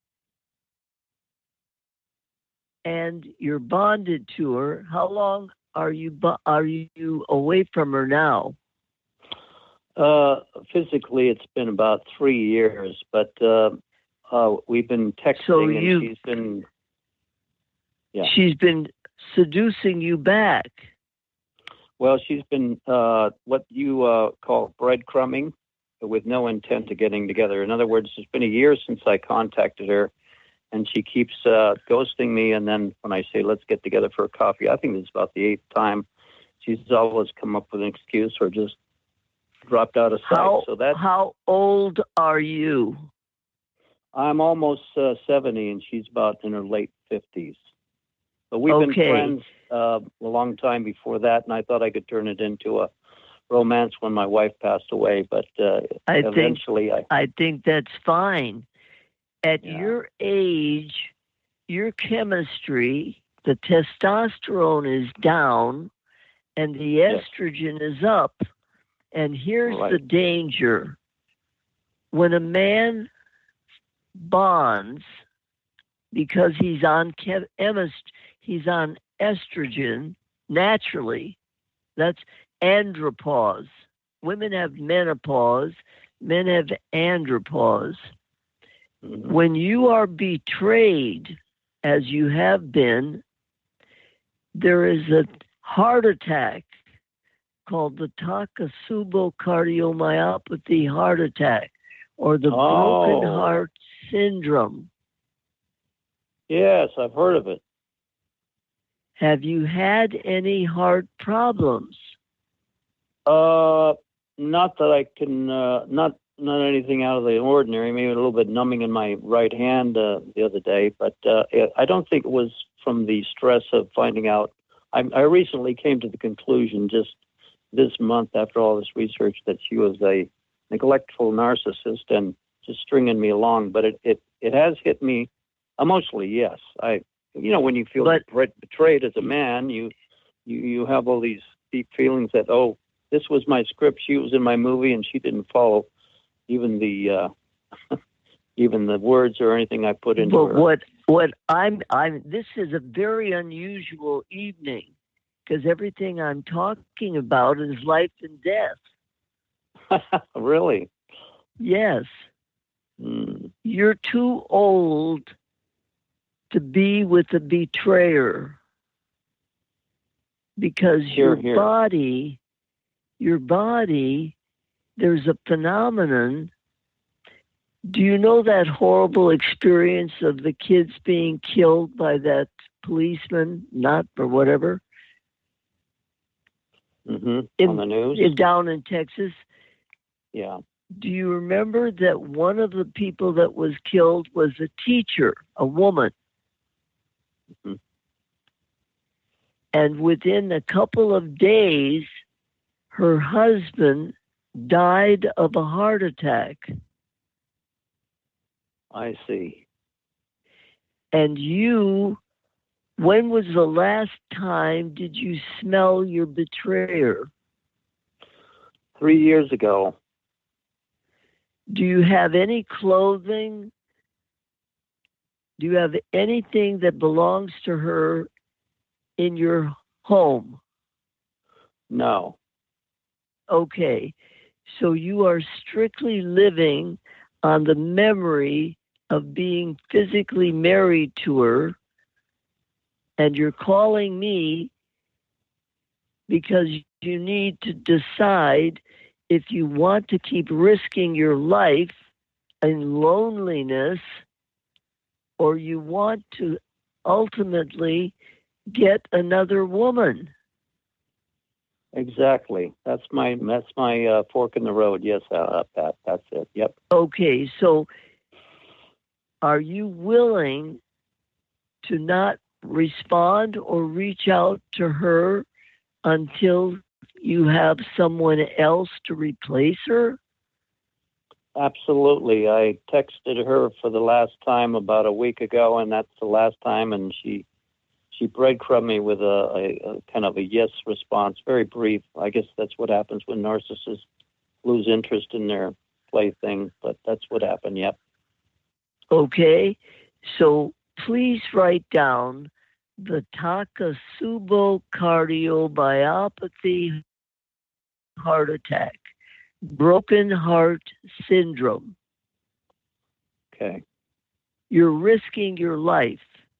Speaker 7: and you're bonded to her. How long are you away from her now?
Speaker 9: Physically, it's been about 3 years, but we've been texting, and she's been. Yeah.
Speaker 7: She's been seducing you back.
Speaker 9: Well, she's been what you call breadcrumbing, with no intent of getting together. In other words, it's been a year since I contacted her, and she keeps ghosting me. And then when I say, let's get together for a coffee, I think it's about the 8th time, she's always come up with an excuse or just dropped out of sight.
Speaker 7: How old are you?
Speaker 9: I'm almost 70, and she's about in her late 50s. But we've been friends a long time before that, and I thought I could turn it into a romance when my wife passed away. But eventually,
Speaker 7: I think that's fine. At your age, your chemistry, the testosterone is down, and the estrogen is up. And here's the danger: when a man bonds, because he's on estrogen naturally. That's andropause. Women have menopause, men have andropause. Mm-hmm. When you are betrayed, as you have been, there is a heart attack called the Takotsubo cardiomyopathy heart attack, or the broken heart syndrome.
Speaker 9: Yes, I've heard of it.
Speaker 7: Have you had any heart problems?
Speaker 9: Not that I can, not anything out of the ordinary. Maybe a little bit numbing in my right hand the other day, but I don't think it was from the stress of finding out. I recently came to the conclusion just this month, after all this research, that she was a neglectful narcissist, and just stringing me along. But it has hit me emotionally. Yes, when you feel betrayed as a man, you have all these deep feelings that, oh, this was my script. She was in my movie, and she didn't follow even the even the words or anything I put into her.
Speaker 7: But what I'm this is a very unusual evening, because everything I'm talking about is life and death.
Speaker 9: Really?
Speaker 7: Yes.
Speaker 9: Mm.
Speaker 7: You're too old to be with a betrayer, because your body, there's a phenomenon. Do you know that horrible experience of the kids being killed by that policeman, or whatever?
Speaker 9: Mm-hmm. On the news?
Speaker 7: Down in Texas?
Speaker 9: Yeah.
Speaker 7: Do you remember that one of the people that was killed was a teacher, a woman?
Speaker 9: Mm-hmm.
Speaker 7: And within a couple of days, her husband died of a heart attack.
Speaker 9: I see.
Speaker 7: And when was the last time did you smell your betrayer?
Speaker 9: 3 years ago.
Speaker 7: Do you have any clothing? Do you have anything that belongs to her in your home?
Speaker 9: No.
Speaker 7: Okay. So you are strictly living on the memory of being physically married to her, and you're calling me because you need to decide if you want to keep risking your life in loneliness, or you want to ultimately get another woman.
Speaker 9: Exactly. That's my fork in the road. Yes, Pat. That's it. Yep.
Speaker 7: Okay, so are you willing to not respond or reach out to her until you have someone else to replace her?
Speaker 9: Absolutely. I texted her for the last time about a week ago, and that's the last time, and she breadcrumbed me with a kind of a yes response, very brief. I guess that's what happens when narcissists lose interest in their plaything, but that's what happened, yep.
Speaker 7: Okay, so please write down the Takotsubo cardiomyopathy heart attack, broken heart syndrome.
Speaker 9: Okay.
Speaker 7: You're risking your life.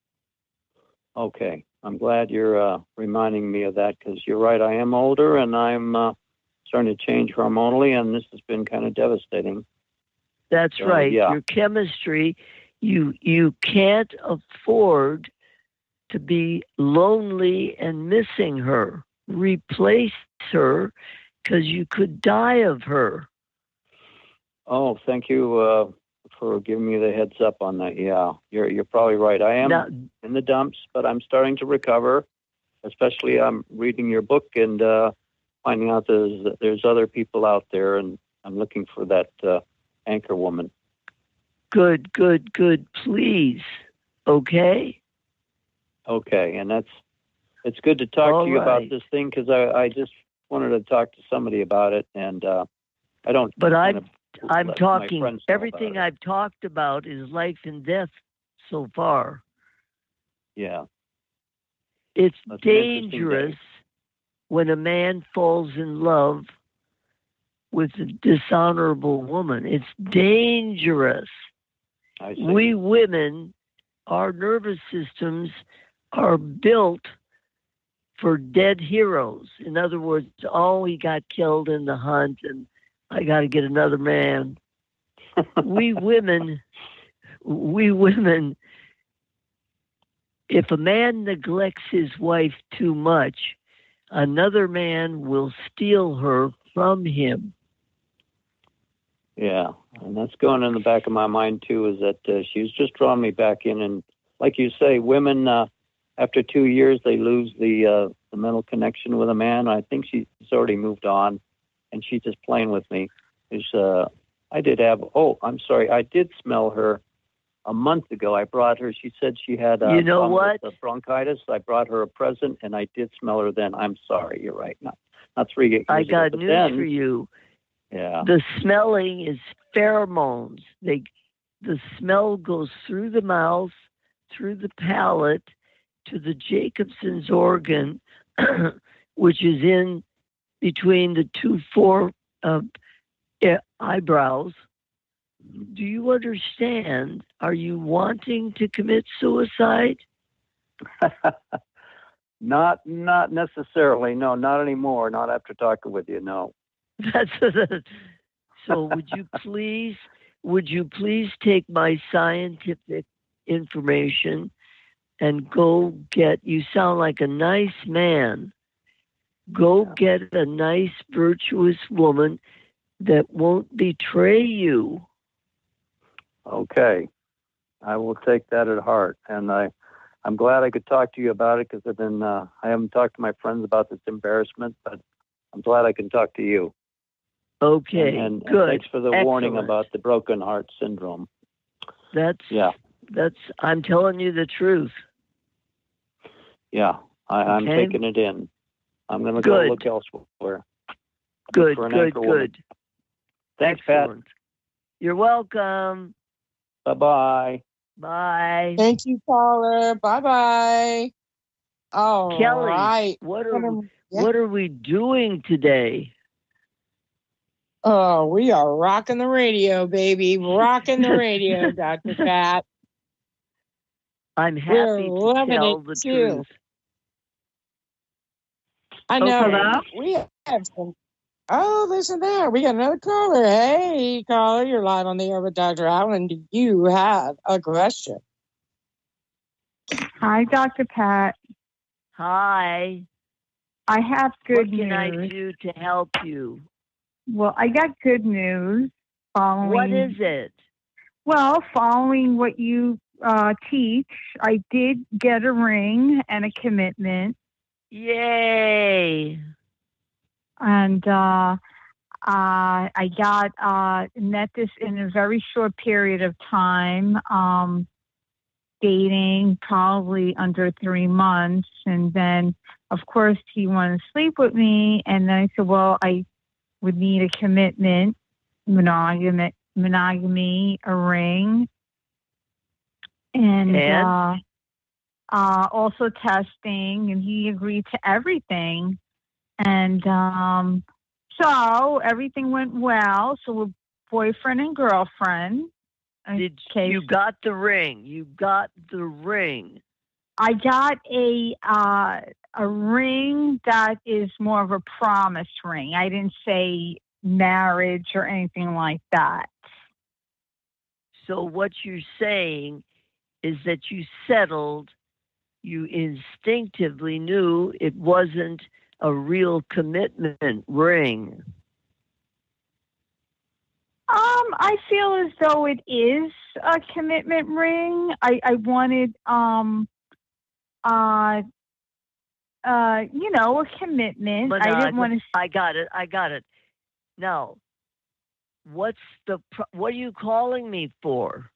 Speaker 9: Okay. I'm glad you're reminding me of that, because you're right. I am older, and I'm starting to change hormonally, and this has been kind of devastating.
Speaker 7: That's right. Yeah. Your chemistry, you can't afford to be lonely and missing her. Replace her, because you could die of her.
Speaker 9: Oh, thank you for giving me the heads up on that. Yeah, you're probably right. I am in the dumps, but I'm starting to recover. Especially, I'm reading your book and finding out there's other people out there, and I'm looking for that anchor woman.
Speaker 7: Good. Please, okay.
Speaker 9: Okay, and it's good to talk to you about this thing, because I just wanted to talk to somebody about it, and I don't.
Speaker 7: But I'm talking. Everything I've talked about is life and death so far.
Speaker 9: Yeah.
Speaker 7: It's dangerous when a man falls in love with a dishonorable woman. It's dangerous.
Speaker 9: I see.
Speaker 7: We women, our nervous systems are built for dead heroes. In other words, he got killed in the hunt, and I got to get another man. We women, if a man neglects his wife too much, another man will steal her from him.
Speaker 9: Yeah, and that's going in the back of my mind too, is that she's just drawn me back in. And like you say, women, after 2 years, they lose the mental connection with a man. I think she's already moved on, and she's just playing with me. I did have. Oh, I'm sorry. I did smell her a month ago. I brought her. She said she had
Speaker 7: You know what?
Speaker 9: bronchitis. I brought her a present, and I did smell her then. I'm sorry. You're right. Not 3 years
Speaker 7: I got
Speaker 9: ago,
Speaker 7: news for you.
Speaker 9: Yeah.
Speaker 7: The smelling is pheromones. The smell goes through the mouth, through the palate, to the Jacobson's organ, which is in between the two eyebrows. Do you understand? Are you wanting to commit suicide?
Speaker 9: Not necessarily. No, not anymore. Not after talking with you. No.
Speaker 7: So would you please take my scientific information and go get, you sound like a nice man. Go get a nice, virtuous woman that won't betray you.
Speaker 9: Okay. I will take that at heart. And I'm glad I could talk to you about it, because I haven't talked to my friends about this embarrassment, but I'm glad I can talk to you.
Speaker 7: Okay,
Speaker 9: and
Speaker 7: good.
Speaker 9: Thanks for the warning about the broken heart syndrome.
Speaker 7: I'm telling you the truth.
Speaker 9: Yeah, I'm taking it in. I'm going to go look elsewhere.
Speaker 7: Good.
Speaker 9: Thanks,
Speaker 7: Excellent.
Speaker 9: Pat.
Speaker 7: You're welcome.
Speaker 9: Bye-bye.
Speaker 7: Bye.
Speaker 3: Thank you, caller. Bye-bye. All
Speaker 7: Kelly,
Speaker 3: right.
Speaker 7: what are we doing today?
Speaker 3: Oh, we are rocking the radio, baby. Rocking the radio, Dr. Pat.
Speaker 7: I'm happy to tell the truth.
Speaker 3: I know.
Speaker 10: Hello?
Speaker 3: We have some. Oh, listen there. We got another caller. Hey, caller, you're live on the air with Dr. Allen. Do you have a question?
Speaker 8: Hi, Dr. Pat.
Speaker 7: Hi.
Speaker 8: I have good news.
Speaker 7: What can I do to help you?
Speaker 8: Well, I got good news.
Speaker 7: What is it?
Speaker 8: Well, following what you teach, I did get a ring and a commitment.
Speaker 7: Yay!
Speaker 8: And I met this in a very short period of time, dating probably under 3 months. And then, of course, he wanted to sleep with me. And then I said, well, I would need a commitment, monogamy, a ring, and also testing. And he agreed to everything. And so everything went well. So we're boyfriend and girlfriend.
Speaker 7: You got the ring. You got the ring.
Speaker 8: I got a ring that is more of a promise ring. I didn't say marriage or anything like that.
Speaker 7: So what you're saying is that you settled, you instinctively knew it wasn't a real commitment ring.
Speaker 8: I feel as though it is a commitment ring. I wanted a commitment. I didn't want to.
Speaker 7: I got it. Now, what are you calling me for?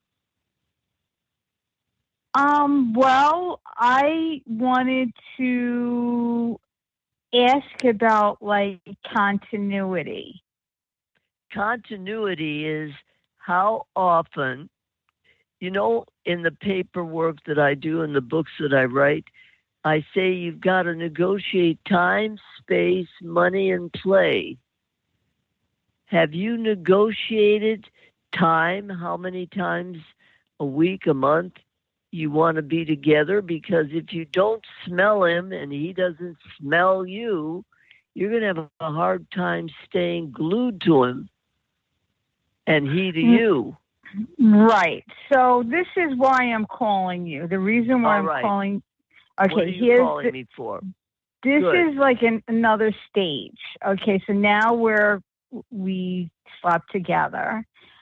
Speaker 8: Well, I wanted to ask about continuity.
Speaker 7: Continuity is how often, in the paperwork that I do and the books that I write, I say you've got to negotiate time, space, money, and play. Have you negotiated time? How many times a week, a month you want to be together? Because if you don't smell him and he doesn't smell you, you're going to have a hard time staying glued to him and he to you.
Speaker 8: Right. So this is why I'm calling you. The reason why I'm calling. Okay,
Speaker 7: what are you calling me for?
Speaker 8: This is like another stage. Okay, so now we slept together.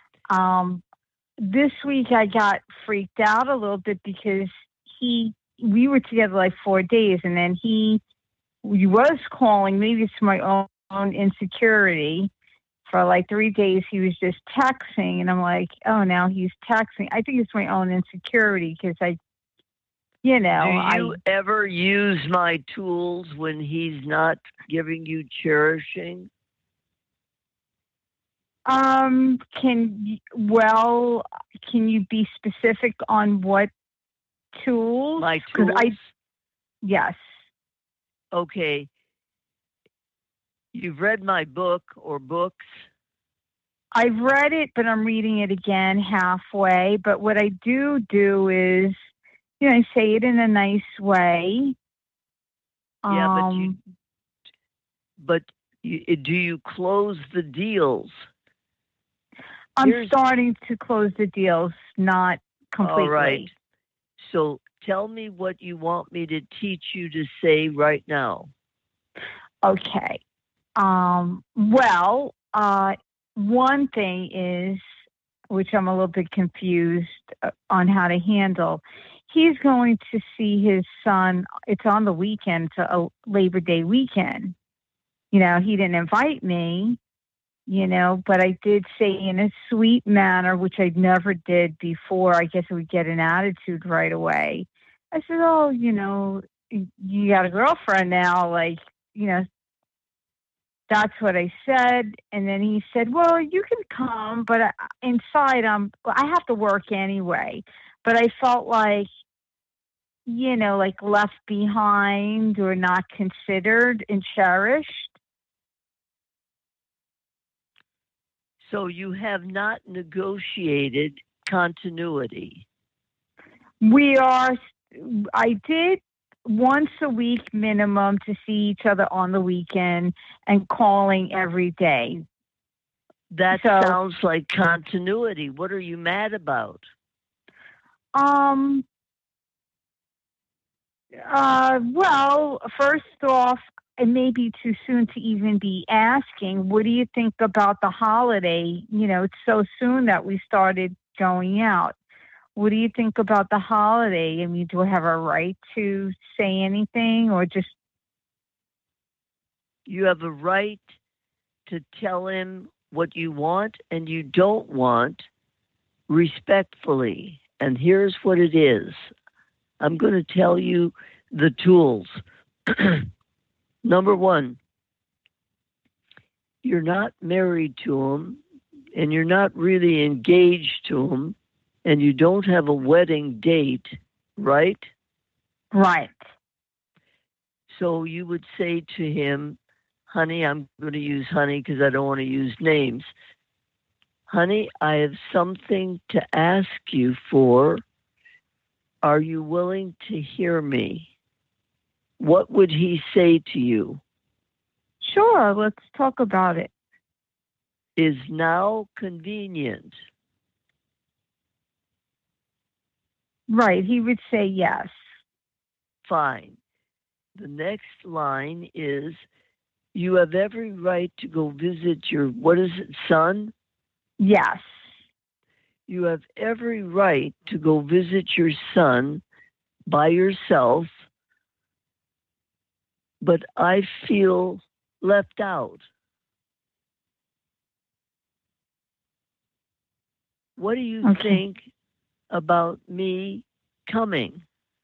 Speaker 8: This week I got freaked out a little bit because we were together like 4 days, and then he was calling, maybe it's my own insecurity,
Speaker 11: for like 3 days, he was just texting, and I'm like, oh, now he's texting. I think it's my own insecurity because do you
Speaker 7: ever use my tools when he's not giving you cherishing?
Speaker 11: Can you be specific on what tools?
Speaker 7: My tools?
Speaker 11: Yes.
Speaker 7: Okay. You've read my book or books?
Speaker 11: I've read it, but I'm reading it again halfway. But what I do is, I say it in a nice way.
Speaker 7: Yeah, do you close the deals?
Speaker 11: I'm starting to close the deals, not completely.
Speaker 7: All right. So tell me what you want me to teach you to say right now.
Speaker 11: Okay. One thing is, which I'm a little bit confused on how to handle. He's going to see his son. It's on the weekend, a Labor Day weekend. He didn't invite me, but I did say in a sweet manner, which I never did before. I guess I would get an attitude right away. I said, oh, you got a girlfriend now, that's what I said. And then he said, well, you can come, but inside I have to work anyway. But I felt like, like left behind or not considered and cherished.
Speaker 7: So you have not negotiated continuity.
Speaker 11: I did once a week minimum to see each other on the weekend and calling every day.
Speaker 7: That sounds like continuity. What are you mad about?
Speaker 11: Well, first off, it may be too soon to even be asking, what do you think about the holiday? It's so soon that we started going out. What do you think about the holiday? I mean, do I have a right to say anything or just...
Speaker 7: You have a right to tell him what you want and you don't want respectfully. And here's what it is. I'm going to tell you the tools. Number one, you're not married to him and you're not really engaged to him and you don't have a wedding date, right?
Speaker 11: Right.
Speaker 7: So you would say to him, honey, I'm going to use honey because I don't want to use names. Honey, I have something to ask you for. Are you willing to hear me? What would he say to you?
Speaker 11: Sure, let's talk about it.
Speaker 7: Is now convenient?
Speaker 11: Right, he would say yes.
Speaker 7: Fine. The next line is, you have every right to go visit your, son?
Speaker 11: Yes.
Speaker 7: You have every right to go visit your son by yourself, but I feel left out. What do you think about me coming?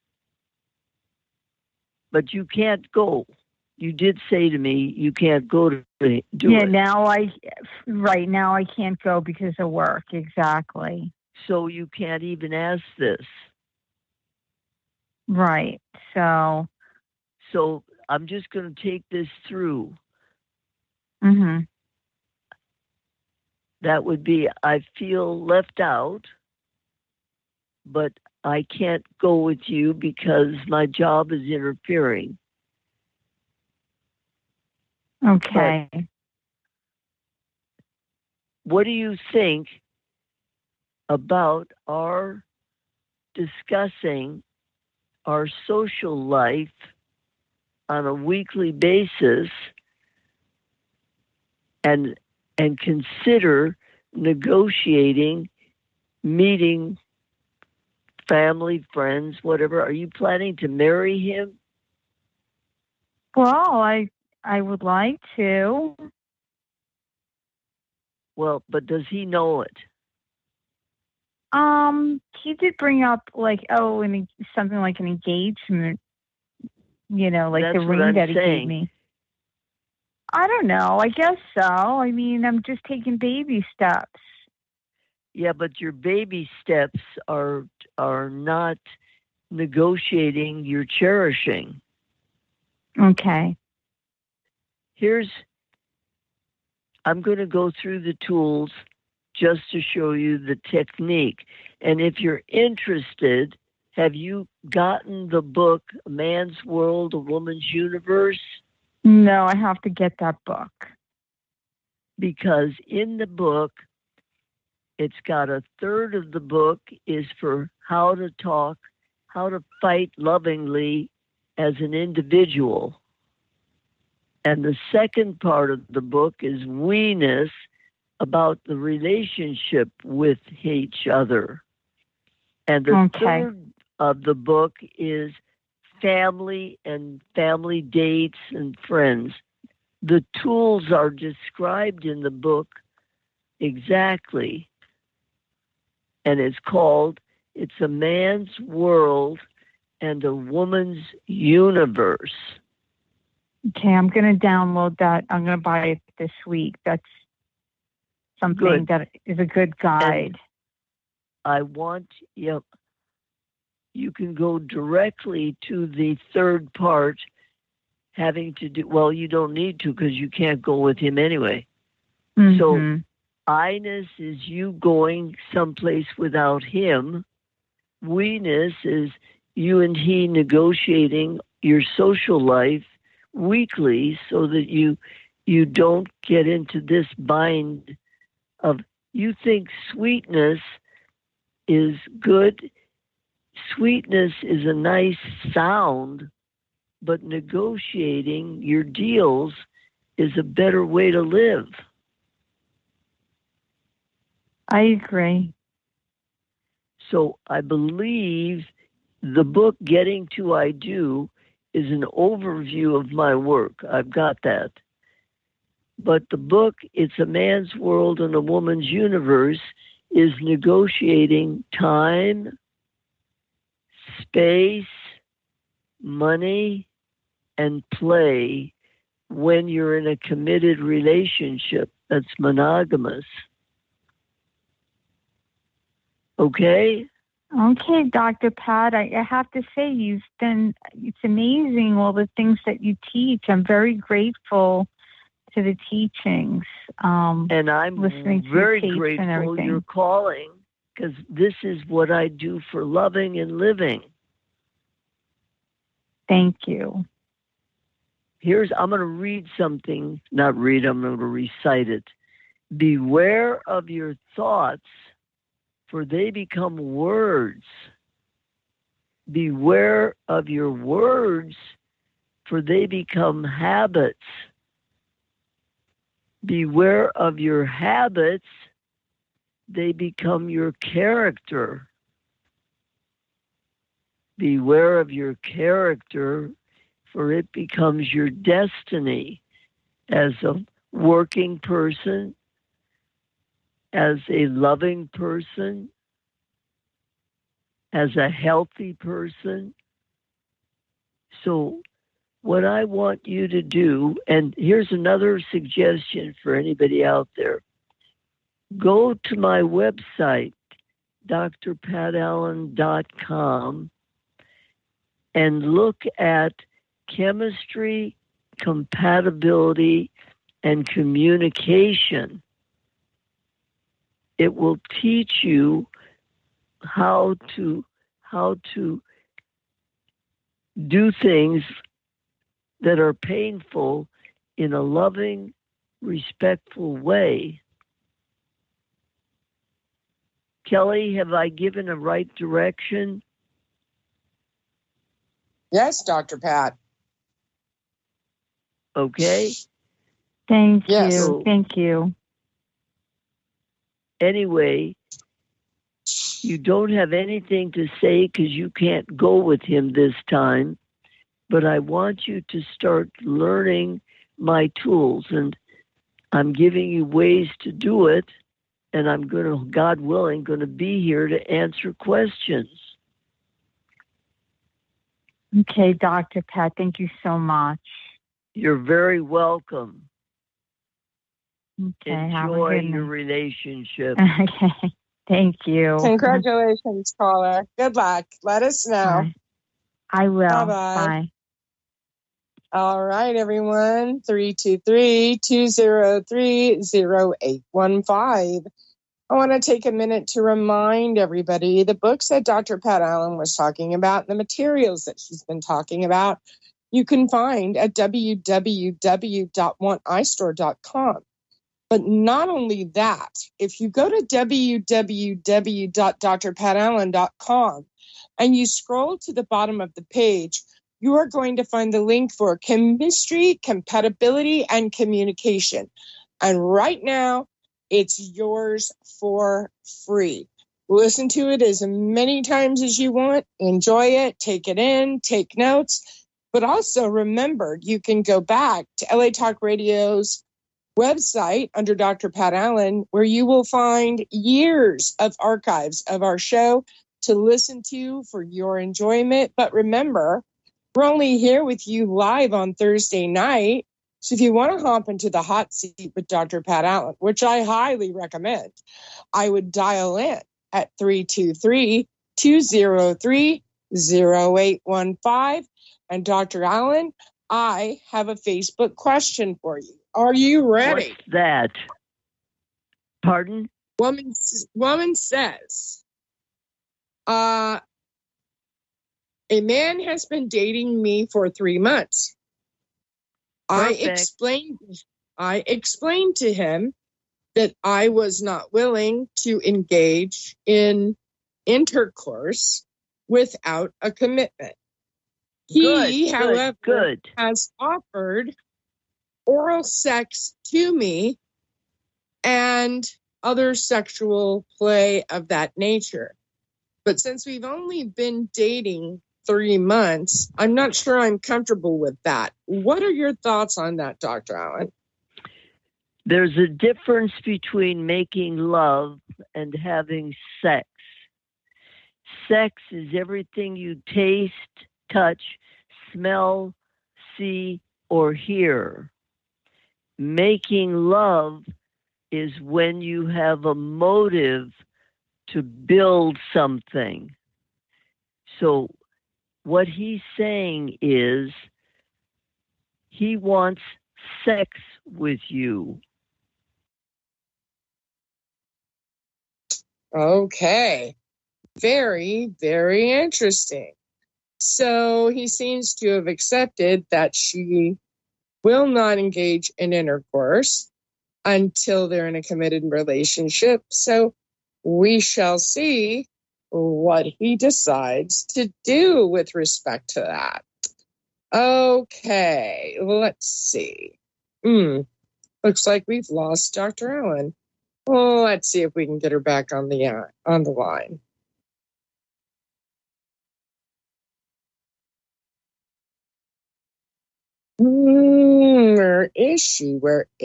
Speaker 7: But you can't go. You did say to me you can't go to do it.
Speaker 11: Yeah, now I can't go because of work. Exactly.
Speaker 7: So you can't even ask this.
Speaker 11: Right. So
Speaker 7: I'm just going to take this through.
Speaker 11: Mm-hmm.
Speaker 7: That would be, I feel left out, but I can't go with you because my job is interfering.
Speaker 11: Okay.
Speaker 7: But what do you think about our discussing our social life on a weekly basis and consider negotiating, meeting family, friends, whatever? Are you planning to marry him?
Speaker 11: Well, I would like to.
Speaker 7: Well, but does he know it?
Speaker 11: He did bring up like, something like an engagement, like
Speaker 7: That's
Speaker 11: the
Speaker 7: what
Speaker 11: ring
Speaker 7: I'm
Speaker 11: that he
Speaker 7: saying.
Speaker 11: gave me. I don't know. I guess so. I mean, I'm just taking baby steps.
Speaker 7: Yeah, but your baby steps are not negotiating your cherishing.
Speaker 11: Okay.
Speaker 7: I'm going to go through the tools just to show you the technique. And if you're interested, have you gotten the book, A Man's World, A Woman's Universe?
Speaker 11: No, I have to get that book.
Speaker 7: Because in the book, it's got a third of the book is for how to talk, how to fight lovingly as an individual. And the second part of the book is we-ness, about the relationship with each other. And the third of the book is family and family dates and friends. The tools are described in the book exactly. And it's called It's a Man's World and a Woman's Universe.
Speaker 11: Okay, I'm going to download that. I'm going to buy it this week. That's something that is a good guide.
Speaker 7: And I want, you can go directly to the third part having to do, well, you don't need to because you can't go with him anyway.
Speaker 11: Mm-hmm.
Speaker 7: So I-ness is you going someplace without him. We-ness is you and he negotiating your social life weekly so that you don't get into this bind of, you think sweetness is good. Sweetness is a nice sound, but negotiating your deals is a better way to live.
Speaker 11: I agree.
Speaker 7: So I believe the book Getting to I Do is an overview of my work. I've got that. But the book, It's a Man's World and a Woman's Universe, is negotiating time, space, money, and play when you're in a committed relationship that's monogamous. Okay?
Speaker 11: Okay, Dr. Pat, I have to say it's amazing all the things that you teach. I'm very grateful to the teachings.
Speaker 7: And I'm
Speaker 11: listening to
Speaker 7: very
Speaker 11: tapes
Speaker 7: grateful
Speaker 11: and everything.
Speaker 7: you're calling, because this is what I do for loving and living.
Speaker 11: Thank you.
Speaker 7: I'm going to read something, I'm going to recite it. Beware of your thoughts, for they become words. Beware of your words, for they become habits. Beware of your habits, they become your character. Beware of your character, for it becomes your destiny as a working person, as a loving person, as a healthy person. So what I want you to do, and here's another suggestion for anybody out there. Go to my website, drpatallen.com, and look at chemistry, compatibility, and communication. It will teach you how to do things that are painful in a loving, respectful way. Kelly, have I given a right direction?
Speaker 3: Yes, Dr. Pat.
Speaker 7: Okay.
Speaker 11: Thank
Speaker 3: Yes.
Speaker 11: you. Thank you.
Speaker 7: Anyway, you don't have anything to say because you can't go with him this time, but I want you to start learning my tools. And I'm giving you ways to do it, and I'm going to, God willing, going to be here to answer questions.
Speaker 11: Okay, Dr. Pat, thank you so much.
Speaker 7: You're very welcome.
Speaker 11: Okay,
Speaker 7: Enjoy your relationship.
Speaker 11: Okay, thank you.
Speaker 3: Congratulations, caller. Good luck. Let us know.
Speaker 11: I will.
Speaker 3: Bye-bye.
Speaker 11: Bye.
Speaker 3: All right, everyone. 323-203-0815. I want to take a minute to remind everybody the books that Dr. Pat Allen was talking about, the materials that she's been talking about, you can find at www.wanteyestore.com. But not only that, if you go to www.drpatallen.com and you scroll to the bottom of the page, you are going to find the link for chemistry, compatibility, and communication. And right now, it's yours for free. Listen to it as many times as you want. Enjoy it. Take it in. Take notes. But also remember, you can go back to LA Talk Radio's website under Dr. Pat Allen, where you will find years of archives of our show to listen to for your enjoyment. But remember, we're only here with you live on Thursday night. So if you want to hop into the hot seat with Dr. Pat Allen, which I highly recommend, I would dial in at 323-203-0815. And Dr. Allen, I have a Facebook question for you. Are you ready?
Speaker 7: What's that? Pardon?
Speaker 3: Woman says, a man has been dating me for 3 months. I explained to him that I was not willing to engage in intercourse without a commitment. He, however, has offered oral sex to me and other sexual play of that nature. But since we've only been dating 3 months, I'm not sure I'm comfortable with that. What are your thoughts on that, Dr. Allen?
Speaker 7: There's a difference between making love and having sex. Sex is everything you taste, touch, smell, see, or hear. Making love is when you have a motive to build something. So what he's saying is he wants sex with you.
Speaker 3: Okay. Very, very interesting. So he seems to have accepted that she will not engage in intercourse until they're in a committed relationship. So we shall see what he decides to do with respect to that. Okay, let's see. Looks like we've lost Dr. Allen. Well, let's see if we can get her back on the line. Where is she?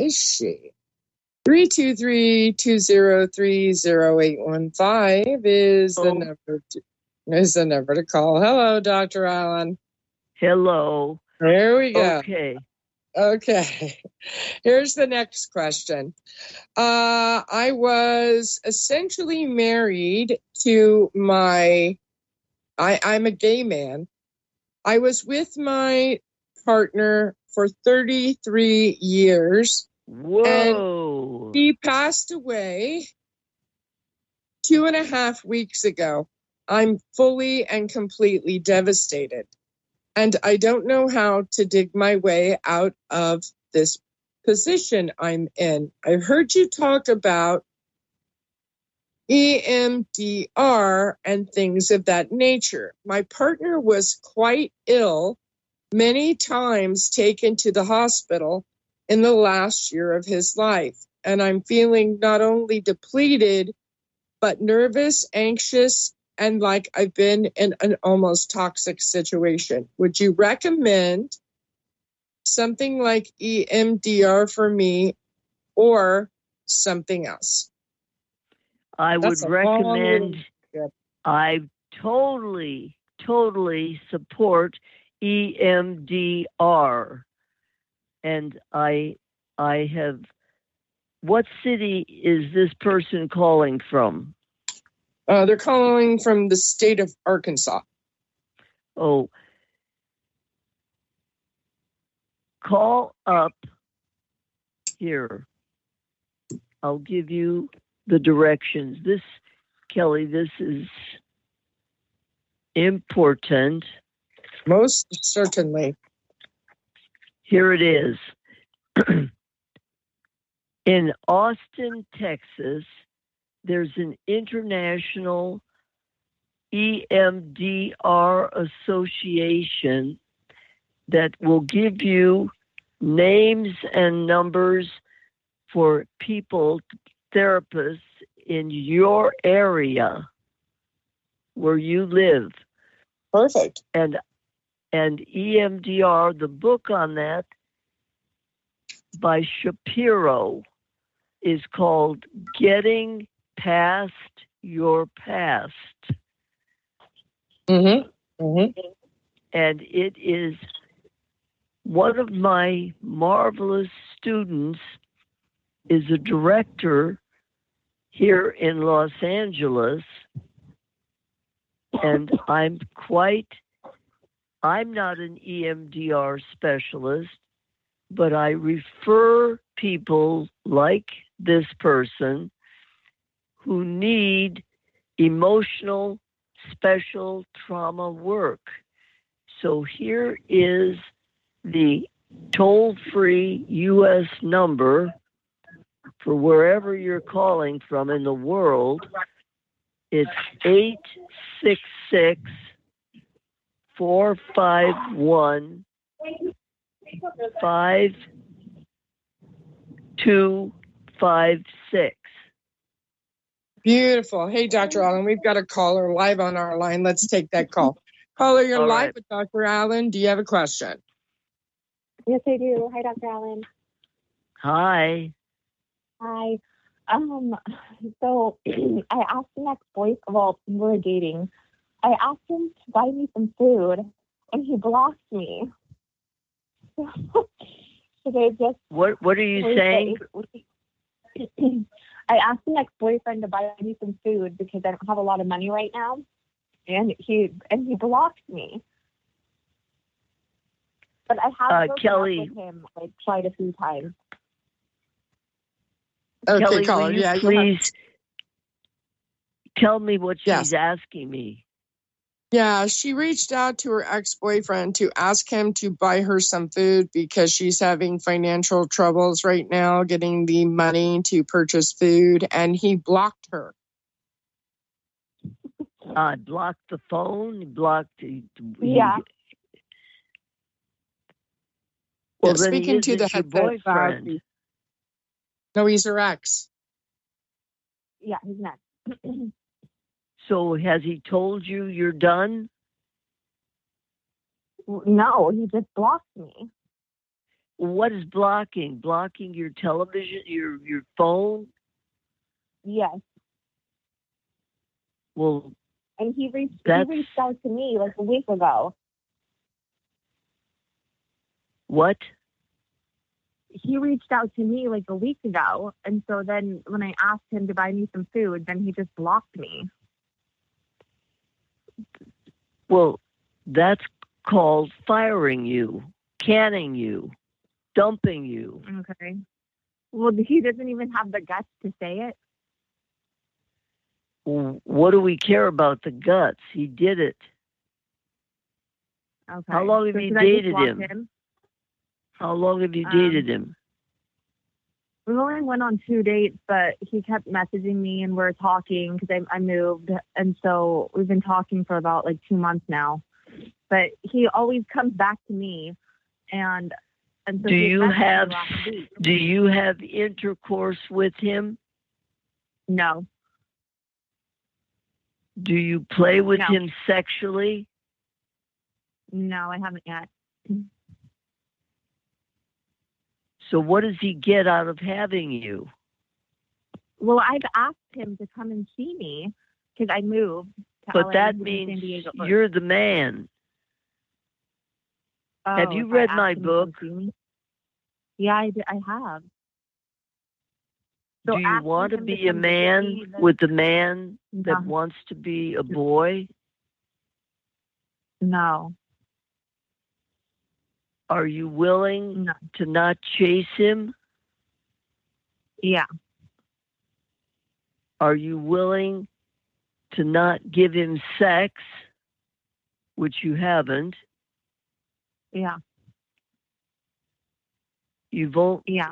Speaker 3: 323-203-0815 is the number to call. Hello, Dr. Allen.
Speaker 7: Hello.
Speaker 3: There we go.
Speaker 7: Okay.
Speaker 3: Here's the next question. I was essentially married to I'm a gay man. I was with my partner for 33 years.
Speaker 7: Whoa.
Speaker 3: And he passed away 2.5 weeks ago. I'm fully and completely devastated. And I don't know how to dig my way out of this position I'm in. I heard you talk about EMDR and things of that nature. My partner was quite ill, many times taken to the hospital in the last year of his life. And I'm feeling not only depleted, but nervous, anxious, and like I've been in an almost toxic situation. Would you recommend something like EMDR for me, or something else.
Speaker 7: I would
Speaker 3: That's a long
Speaker 7: recommend,
Speaker 3: trip.
Speaker 7: I totally support EMDR. And I have, what city is this person calling from?
Speaker 3: They're calling from the state of Arkansas.
Speaker 7: Oh, call up here. I'll give you the directions. This, Kelly, this is important.
Speaker 3: Most certainly.
Speaker 7: Here it is. In Austin, Texas, there's an international EMDR association that will give you names and numbers for people, therapists in your area where you live.
Speaker 3: Perfect.
Speaker 7: And EMDR, the book on that by Shapiro, is called Getting Past Your Past.
Speaker 3: Mm-hmm. Mm-hmm.
Speaker 7: And it is one of my marvelous students is a director here in Los Angeles. And I'm not an EMDR specialist, but I refer people like this person who need emotional special trauma work. So here is the toll-free U.S. number for wherever you're calling from in the world. It's 866-451-5256.
Speaker 3: Beautiful. Hey, Dr. Allen, we've got a caller live on our line. Let's take that call. Caller, you're
Speaker 7: All
Speaker 3: live
Speaker 7: right.
Speaker 3: with Dr. Allen. Do you have a question?
Speaker 12: Yes, I do. Hi, Dr. Allen.
Speaker 7: Hi.
Speaker 12: Hi. So I asked an ex-boyfriend, well, we're dating. I asked him to buy me some food, and he blocked me. Should I just...
Speaker 7: What are you saying?
Speaker 12: I asked an ex-boyfriend to buy me some food because I don't have a lot of money right now, and he blocked me. But I have broken
Speaker 7: Kelly,
Speaker 12: up with him like quite a few times.
Speaker 3: Okay,
Speaker 7: Kelly,
Speaker 3: caller.
Speaker 7: will you
Speaker 3: Yeah,
Speaker 7: please tell me what
Speaker 3: Yes.
Speaker 7: she's asking me?
Speaker 3: Yeah, she reached out to her ex-boyfriend to ask him to buy her some food because she's having financial troubles right now getting the money to purchase food, and he blocked her.
Speaker 7: Blocked the phone, blocked...
Speaker 12: Yeah.
Speaker 7: Well,
Speaker 3: Yeah,
Speaker 7: then
Speaker 3: speaking
Speaker 7: he
Speaker 3: to
Speaker 7: isn't
Speaker 3: the
Speaker 7: your
Speaker 3: headset.
Speaker 7: boyfriend.
Speaker 3: No, he's her ex.
Speaker 12: Yeah, he's not.
Speaker 7: So has he told you you're done?
Speaker 12: No, he just blocked me.
Speaker 7: What is blocking? Blocking your television, your phone?
Speaker 12: Yes.
Speaker 7: Well,
Speaker 12: and he reached out to me like a week ago.
Speaker 7: What?
Speaker 12: He reached out to me like a week ago, and so then when I asked him to buy me some food, then he just blocked me.
Speaker 7: Well, that's called firing you, canning you, dumping you.
Speaker 12: Okay. Well, he doesn't even have the guts to say it.
Speaker 7: Well, what do we care about the guts? He did it.
Speaker 12: Okay.
Speaker 7: How long have you dated him? How long have you dated him?
Speaker 12: We only went on 2 dates, but he kept messaging me and we're talking because I moved. And so we've been talking for about like 2 months now. But he always comes back to me. And so
Speaker 7: do you have intercourse with him?
Speaker 12: No.
Speaker 7: Do you play with him sexually?
Speaker 12: No, I haven't yet.
Speaker 7: So what does he get out of having you?
Speaker 12: Well, I've asked him to come and see me because I moved to
Speaker 7: But
Speaker 12: LA
Speaker 7: that
Speaker 12: and
Speaker 7: means
Speaker 12: San Diego.
Speaker 7: you're the man. Have you
Speaker 12: if I
Speaker 7: read
Speaker 12: asked
Speaker 7: my
Speaker 12: him to
Speaker 7: book?
Speaker 12: come see me? Yeah, I have. So
Speaker 7: Do you
Speaker 12: asking
Speaker 7: want to
Speaker 12: him
Speaker 7: be
Speaker 12: come
Speaker 7: a
Speaker 12: visit
Speaker 7: man
Speaker 12: me, then-
Speaker 7: with a man that
Speaker 12: No.
Speaker 7: wants to be a boy?
Speaker 12: No.
Speaker 7: Are you willing
Speaker 12: No.
Speaker 7: to not chase him?
Speaker 12: Yeah.
Speaker 7: Are you willing to not give him sex, which you haven't?
Speaker 12: Yeah.
Speaker 7: You won't.
Speaker 12: Yeah.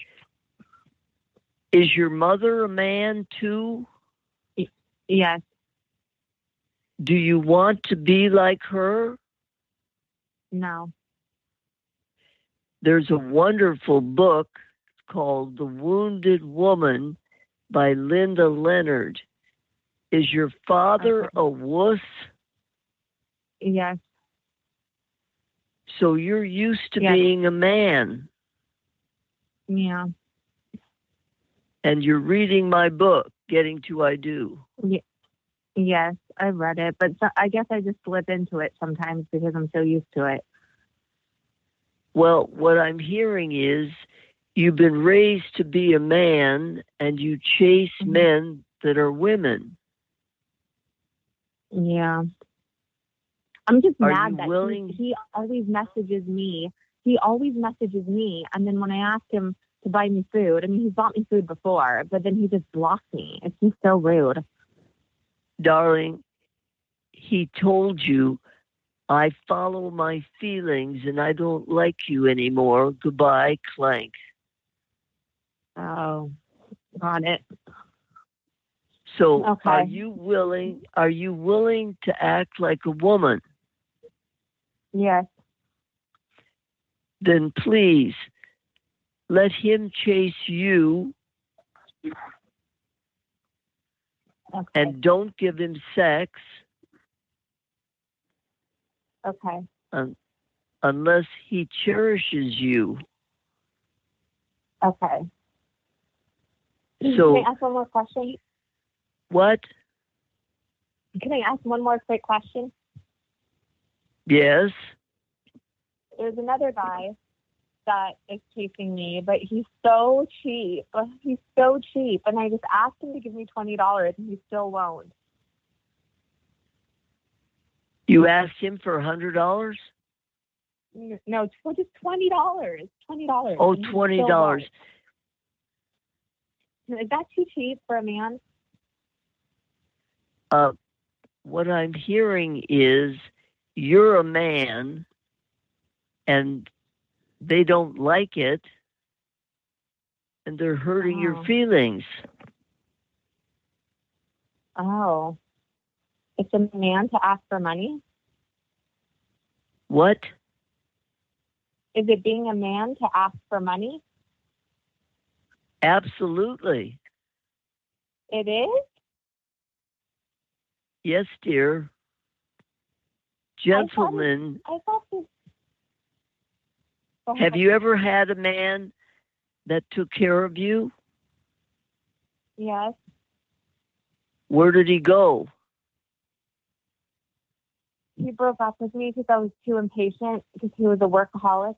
Speaker 7: Is your mother a man too?
Speaker 12: Yes.
Speaker 7: Do you want to be like her?
Speaker 12: No.
Speaker 7: There's a wonderful book called The Wounded Woman by Linda Leonard. Is your father a wuss?
Speaker 12: Yes.
Speaker 7: So you're used to
Speaker 12: Yes.
Speaker 7: being a man,
Speaker 12: Yeah.
Speaker 7: and you're reading my book, Getting to I Do.
Speaker 12: Yes, I read it, but I guess I just slip into it sometimes because I'm so used to it.
Speaker 7: Well, what I'm hearing is you've been raised to be a man and you chase men that are women.
Speaker 12: Yeah. I'm just
Speaker 7: Are
Speaker 12: mad
Speaker 7: you
Speaker 12: that
Speaker 7: willing-
Speaker 12: he always messages me. He always messages me, and then when I ask him to buy me food, I mean, he's bought me food before, but then he just blocks me. It's just so rude.
Speaker 7: Darling, he told you, I follow my feelings and I don't like you anymore. Goodbye, clank.
Speaker 12: Oh, got it.
Speaker 7: So
Speaker 12: Okay.
Speaker 7: are you willing to act like a woman?
Speaker 12: Yes.
Speaker 7: Then please let him chase you and don't give him sex
Speaker 12: Okay.
Speaker 7: unless he cherishes you.
Speaker 12: Okay.
Speaker 7: So
Speaker 12: Can I ask one more question?
Speaker 7: what?
Speaker 12: Can I ask one more quick question?
Speaker 7: Yes.
Speaker 12: There's another guy that is chasing me, but he's so cheap. He's so cheap. And I just asked him to give me $20 and he still won't.
Speaker 7: You asked him for $100?
Speaker 12: No, just $20. $20.
Speaker 7: Oh,
Speaker 12: and he still
Speaker 7: $20.
Speaker 12: won't. Is that too cheap for a man?
Speaker 7: What I'm hearing is you're a man and they don't like it and they're hurting your feelings.
Speaker 12: Oh. It's a man to ask for money?
Speaker 7: What?
Speaker 12: Is it being a man to ask for money?
Speaker 7: Absolutely.
Speaker 12: It is?
Speaker 7: Yes, dear. Gentlemen,
Speaker 12: I thought this... Go ahead.
Speaker 7: have you ever had a man that took care of you?
Speaker 12: Yes.
Speaker 7: Where did he go?
Speaker 12: He broke up with me because I was too impatient because he was a workaholic.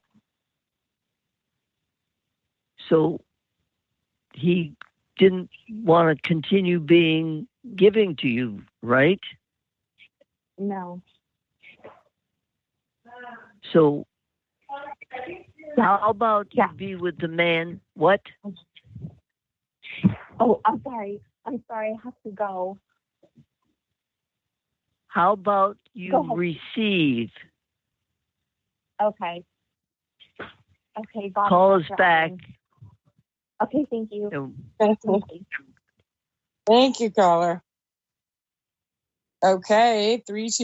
Speaker 7: So he didn't want to continue giving to you, right?
Speaker 12: No.
Speaker 7: So how about you be with the man? What?
Speaker 12: Oh, I'm sorry. I have to go.
Speaker 7: How about you
Speaker 12: Go ahead.
Speaker 7: receive?
Speaker 12: Okay. Okay, got
Speaker 7: Call
Speaker 12: it,
Speaker 7: us
Speaker 12: Dr.
Speaker 7: back.
Speaker 12: Allen. Okay, thank you.
Speaker 3: Thank you, caller. Okay,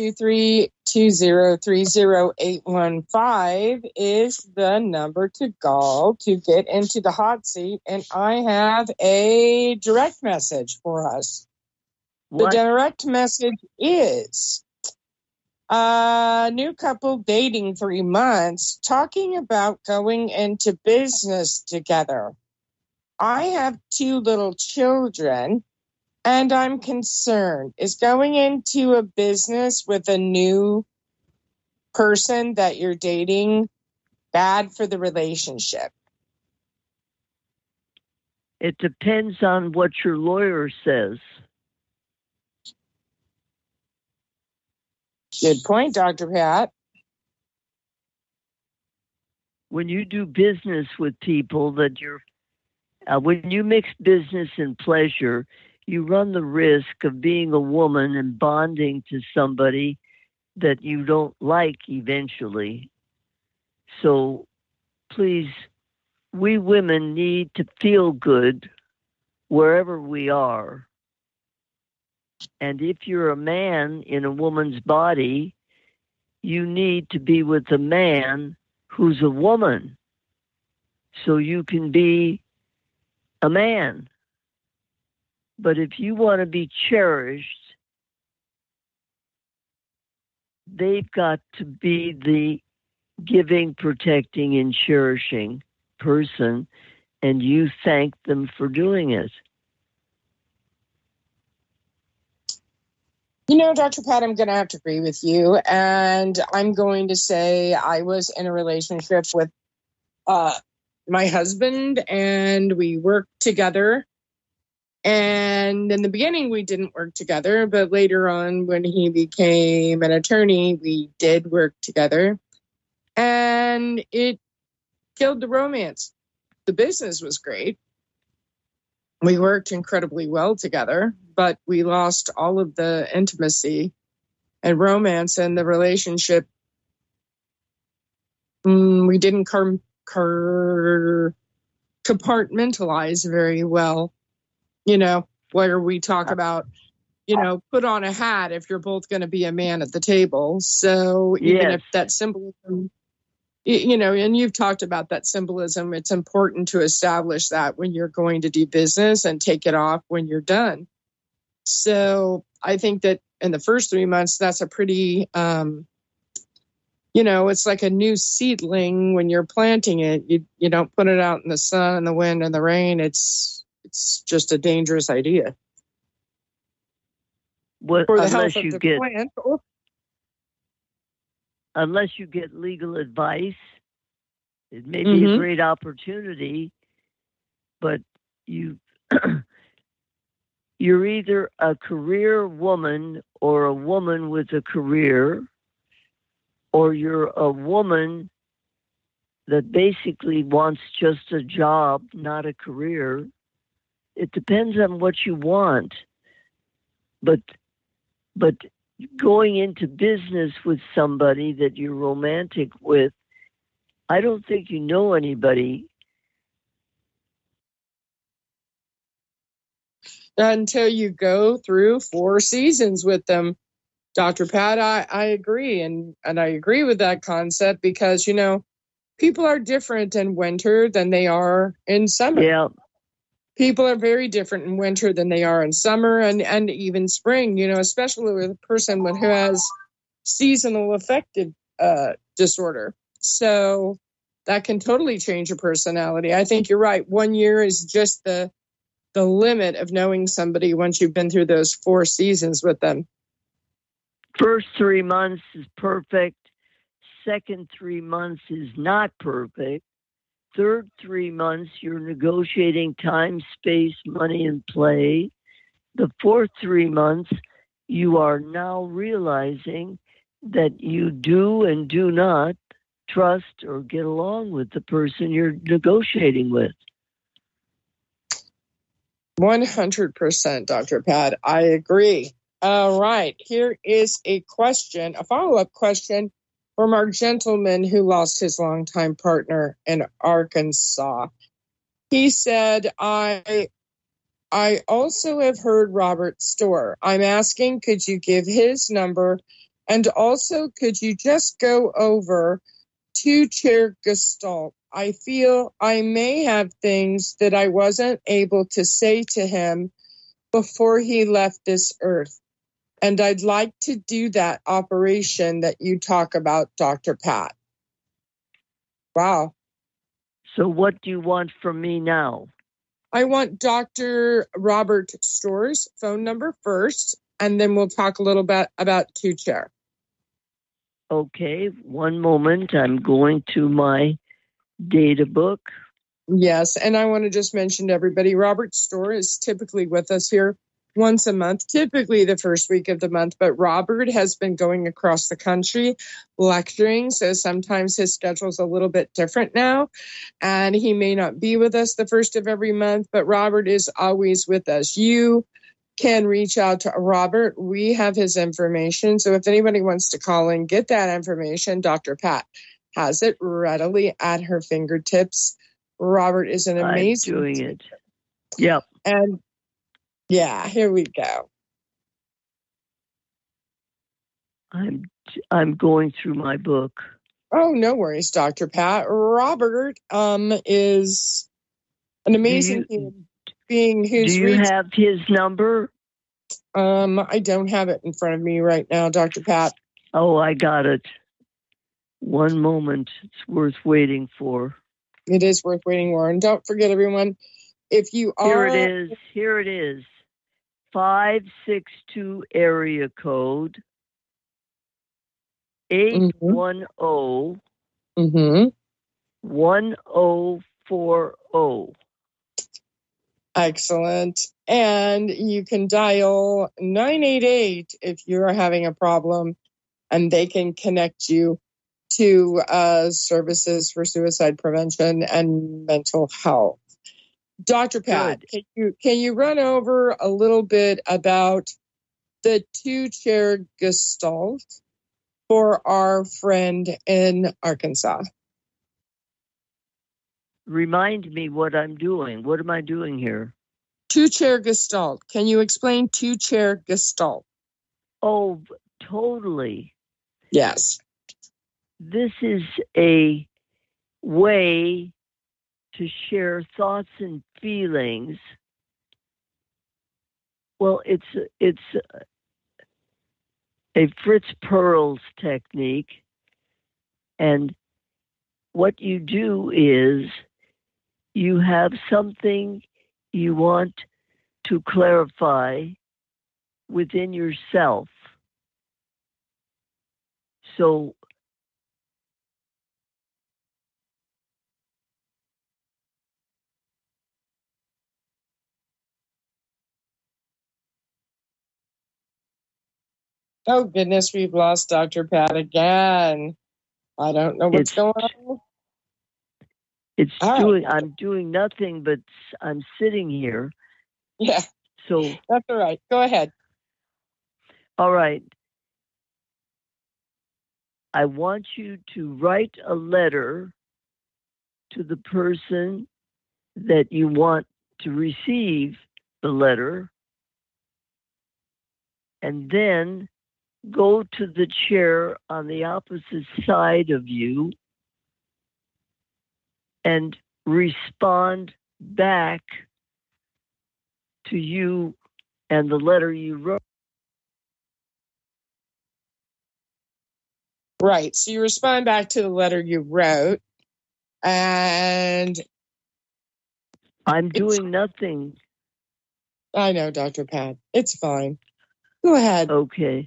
Speaker 3: 323-203-0815 is the number to call to get into the hot seat. And I have a direct message for us.
Speaker 7: What?
Speaker 3: The direct message is, New couple dating 3 months, talking about going into business together. I have 2 little children, and I'm concerned. Is going into a business with a new person that you're dating bad for the relationship?
Speaker 7: It depends on what your lawyer says.
Speaker 3: Good point, Dr. Pat.
Speaker 7: When you do business with people that when you mix business and pleasure, you run the risk of being a woman and bonding to somebody that you don't like eventually. So please, we women need to feel good wherever we are. And if you're a man in a woman's body, you need to be with a man who's a woman so you can be a man. But if you want to be cherished, they've got to be the giving, protecting, and cherishing person, and you thank them for doing it.
Speaker 3: You know, Dr. Pat, I'm going to have to agree with you. And I'm going to say I was in a relationship with my husband, and we worked together. And in the beginning, we didn't work together. But later on, when he became an attorney, we did work together. And it killed the romance. The business was great. We worked incredibly well together, but we lost all of the intimacy and romance in the relationship. We didn't compartmentalize very well, you know, where we talk about, you know, put on a hat if you're both going to be a man at the table. So even if that symbolism, you know, and you've talked about that symbolism, it's important to establish that when you're going to do business and take it off when you're done. So I think that in the first 3 months, that's a pretty, you know, it's like a new seedling when you're planting it. You don't put it out in the sun and the wind and the rain. It's just a dangerous idea.
Speaker 7: Well,
Speaker 3: for the health of the plant.
Speaker 7: Unless you get legal advice, it may be a great opportunity, but you're either a career woman or a woman with a career, or you're a woman that basically wants just a job, not a career. It depends on what you want. But going into business with somebody that you're romantic with, I don't think you know anybody.
Speaker 3: Until you go through 4 seasons with them. Dr. Pat, I agree. And I agree with that concept because, you know, people are different in winter than they are in summer.
Speaker 7: Yeah.
Speaker 3: People are very different in winter than they are in summer and even spring, you know, especially with a person who has seasonal affective disorder. So that can totally change your personality. I think you're right. 1 year is just the limit of knowing somebody once you've been through those 4 seasons with them.
Speaker 7: First 3 months is perfect. Second 3 months is not perfect. Third 3 months, you're negotiating time, space, money, and play. The fourth 3 months, you are now realizing that you do and do not trust or get along with the person you're negotiating with.
Speaker 3: 100%, Dr. Pat. I agree. All right. Here is a question, a follow-up question from our gentleman who lost his longtime partner in Arkansas. He said, I also have heard Robert Storr. I'm asking, could you give his number? And also, could you just go over 2-chair Gestalt? I feel I may have things that I wasn't able to say to him before he left this earth. And I'd like to do that operation that you talk about, Dr. Pat. Wow.
Speaker 7: So what do you want from me now?
Speaker 3: I want Dr. Robert Storr's phone number first, and then we'll talk a little bit about Two Chair.
Speaker 7: Okay, one moment. I'm going to my data book.
Speaker 3: Yes, and I want to just mention to everybody, Robert Storr is typically with us here once a month, typically the first week of the month, but Robert has been going across the country lecturing, so sometimes his schedule's a little bit different now, and he may not be with us the first of every month, but Robert is always with us. You can reach out to Robert. We have his information, so if anybody wants to call and get that information, Dr. Pat has it readily at her fingertips. Robert is an amazing.
Speaker 7: I'm doing it. Yep.
Speaker 3: And yeah, here we go.
Speaker 7: I'm going through my book.
Speaker 3: Oh, no worries, Dr. Pat. Robert is an amazing human being who's.
Speaker 7: Do you have his number?
Speaker 3: I don't have it in front of me right now, Dr. Pat.
Speaker 7: Oh, I got it. One moment. It's worth waiting for.
Speaker 3: It is worth waiting for. And don't forget, everyone, if you are...
Speaker 7: Here it is. 562 area code 810 1040.
Speaker 3: Excellent. And you can dial 988 if you're having a problem, and they can connect you to services for suicide prevention and mental health. Dr. Pat, can you run over a little bit about the two-chair gestalt for our friend in Arkansas?
Speaker 7: Remind me what I'm doing. What am I doing here?
Speaker 3: Two-chair gestalt. Can you explain two-chair gestalt?
Speaker 7: Oh, totally.
Speaker 3: Yes.
Speaker 7: This is a way to share thoughts and feelings. Well, it's a Fritz Perls technique, and what you do is you have something you want to clarify within yourself. So
Speaker 3: oh, goodness, we've lost Dr. Pat again. I don't know what's going on.
Speaker 7: I'm doing nothing, but I'm sitting here.
Speaker 3: Yeah.
Speaker 7: So
Speaker 3: that's all right. Go ahead.
Speaker 7: All right. I want you to write a letter to the person that you want to receive the letter, and then go to the chair on the opposite side of you and respond back to you and the letter you wrote.
Speaker 3: Right. So you respond back to the letter you wrote, and
Speaker 7: I'm doing nothing.
Speaker 3: I know, Dr. Pat. It's fine. Go ahead.
Speaker 7: Okay.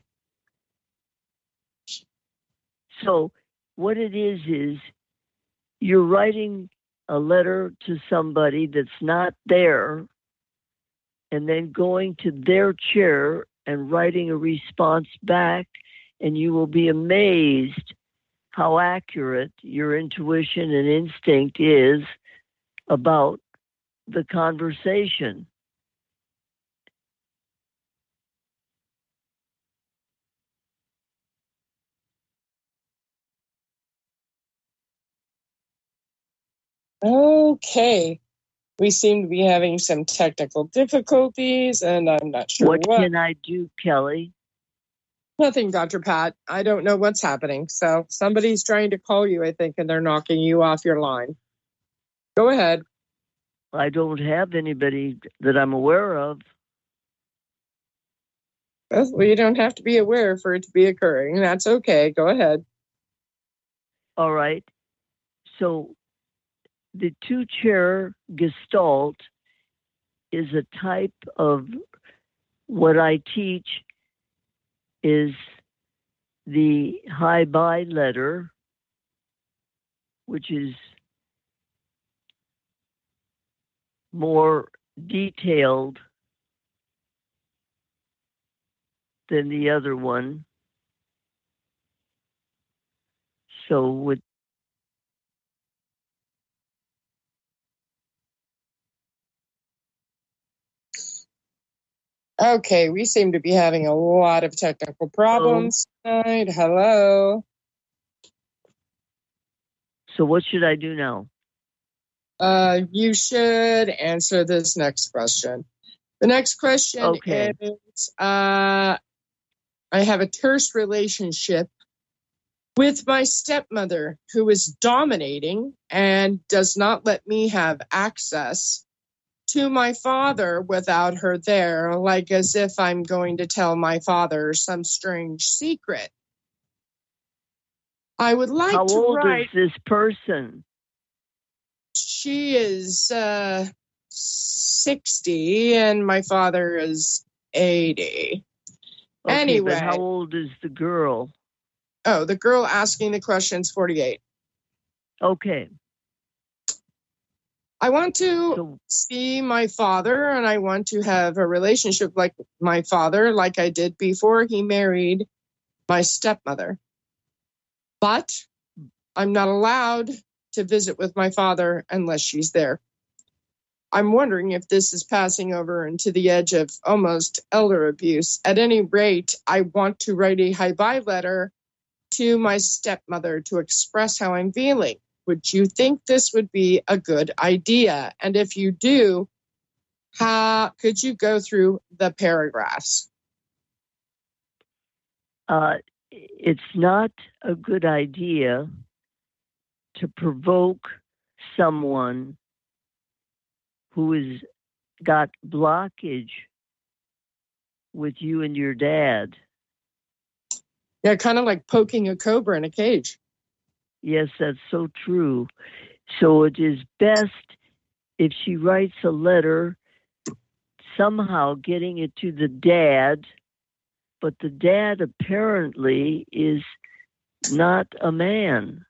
Speaker 7: So what it is you're writing a letter to somebody that's not there, and then going to their chair and writing a response back, and you will be amazed how accurate your intuition and instinct is about the conversation.
Speaker 3: Okay. We seem to be having some technical difficulties, and I'm not sure
Speaker 7: what can I do, Kelly?
Speaker 3: Nothing, Dr. Pat. I don't know what's happening. So somebody's trying to call you, I think, and they're knocking you off your line. Go ahead.
Speaker 7: I don't have anybody that I'm aware of.
Speaker 3: Well, you don't have to be aware for it to be occurring. That's okay. Go ahead.
Speaker 7: All right. So the two-chair gestalt is a type of what I teach is the high bi letter, which is more detailed than the other one. So with
Speaker 3: Okay, we seem to be having a lot of technical problems tonight. Hello.
Speaker 7: So what should I do now?
Speaker 3: You should answer this next question. The next question is, I have a terse relationship with my stepmother who is dominating and does not let me have access to my father without her there, like as if I'm going to tell my father some strange secret. I would like
Speaker 7: How
Speaker 3: to
Speaker 7: old
Speaker 3: write.
Speaker 7: is this person?
Speaker 3: She is 60 and my father is 80.
Speaker 7: Okay,
Speaker 3: Anyway.
Speaker 7: but how old is the girl?
Speaker 3: Oh, the girl asking the question's 48.
Speaker 7: Okay.
Speaker 3: I want to see my father and I want to have a relationship like my father, like I did before he married my stepmother. But I'm not allowed to visit with my father unless she's there. I'm wondering if this is passing over into the edge of almost elder abuse. At any rate, I want to write a hi-bye letter to my stepmother to express how I'm feeling. Would you think this would be a good idea? And if you do, how could you go through the paragraphs?
Speaker 7: It's not a good idea to provoke someone who has got blockage with you and your dad.
Speaker 3: Yeah, kind of like poking a cobra in a cage.
Speaker 7: Yes, that's so true. So it is best if she writes a letter somehow getting it to the dad, but the dad apparently is not a man.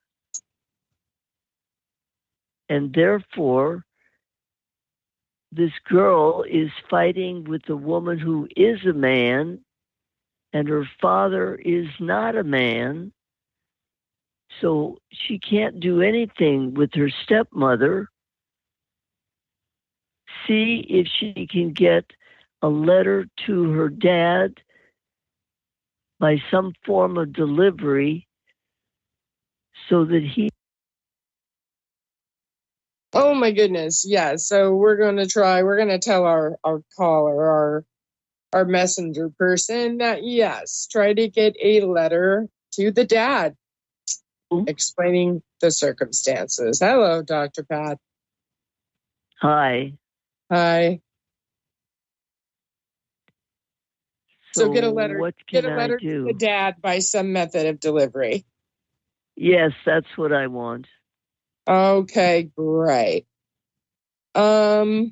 Speaker 7: And therefore, this girl is fighting with a woman who is a man, and her father is not a man. So she can't do anything with her stepmother. See if she can get a letter to her dad by some form of delivery so that he...
Speaker 3: Oh my goodness. Yeah. So we're going to tell our caller, our messenger person that yes, try to get a letter to the dad explaining the circumstances. Hello, Dr. Pat.
Speaker 7: Hi.
Speaker 3: Hi. So get a letter.
Speaker 7: What
Speaker 3: Get
Speaker 7: can
Speaker 3: a letter
Speaker 7: I do?
Speaker 3: to the dad by some method of delivery.
Speaker 7: Yes, that's what I want.
Speaker 3: Okay, great. An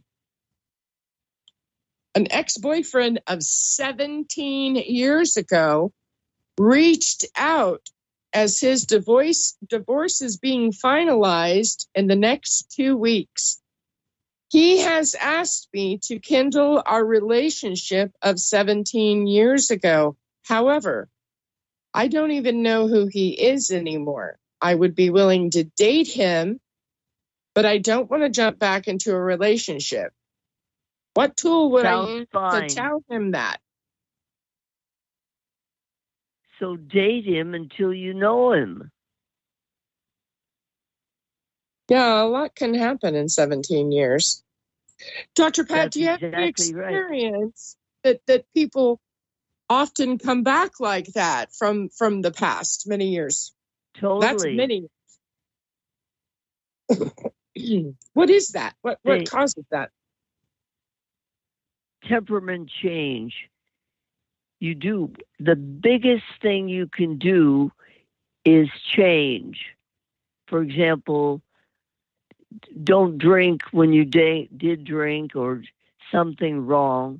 Speaker 3: ex-boyfriend of 17 years ago reached out as his divorce is being finalized in the next 2 weeks. He has asked me to kindle our relationship of 17 years ago. However, I don't even know who he is anymore. I would be willing to date him, but I don't want to jump back into a relationship. What tool would I use to tell him that?
Speaker 7: So date him until you know him.
Speaker 3: Yeah, a lot can happen in 17 years. Dr. Pat,
Speaker 7: That's
Speaker 3: do you have any
Speaker 7: exactly right.
Speaker 3: experience that people often come back like that from the past many years?
Speaker 7: Totally.
Speaker 3: That's many. What is that? What causes that?
Speaker 7: Temperament change. you do. The biggest thing you can do is change. For example, don't drink when you did drink or something wrong.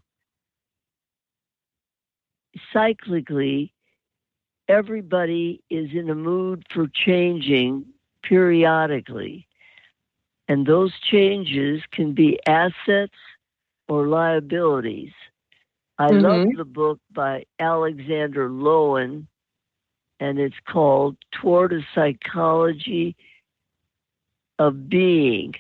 Speaker 7: Cyclically, everybody is in a mood for changing periodically. And those changes can be assets or liabilities. I love the book by Alexander Lowen, and it's called Toward a Psychology of Being.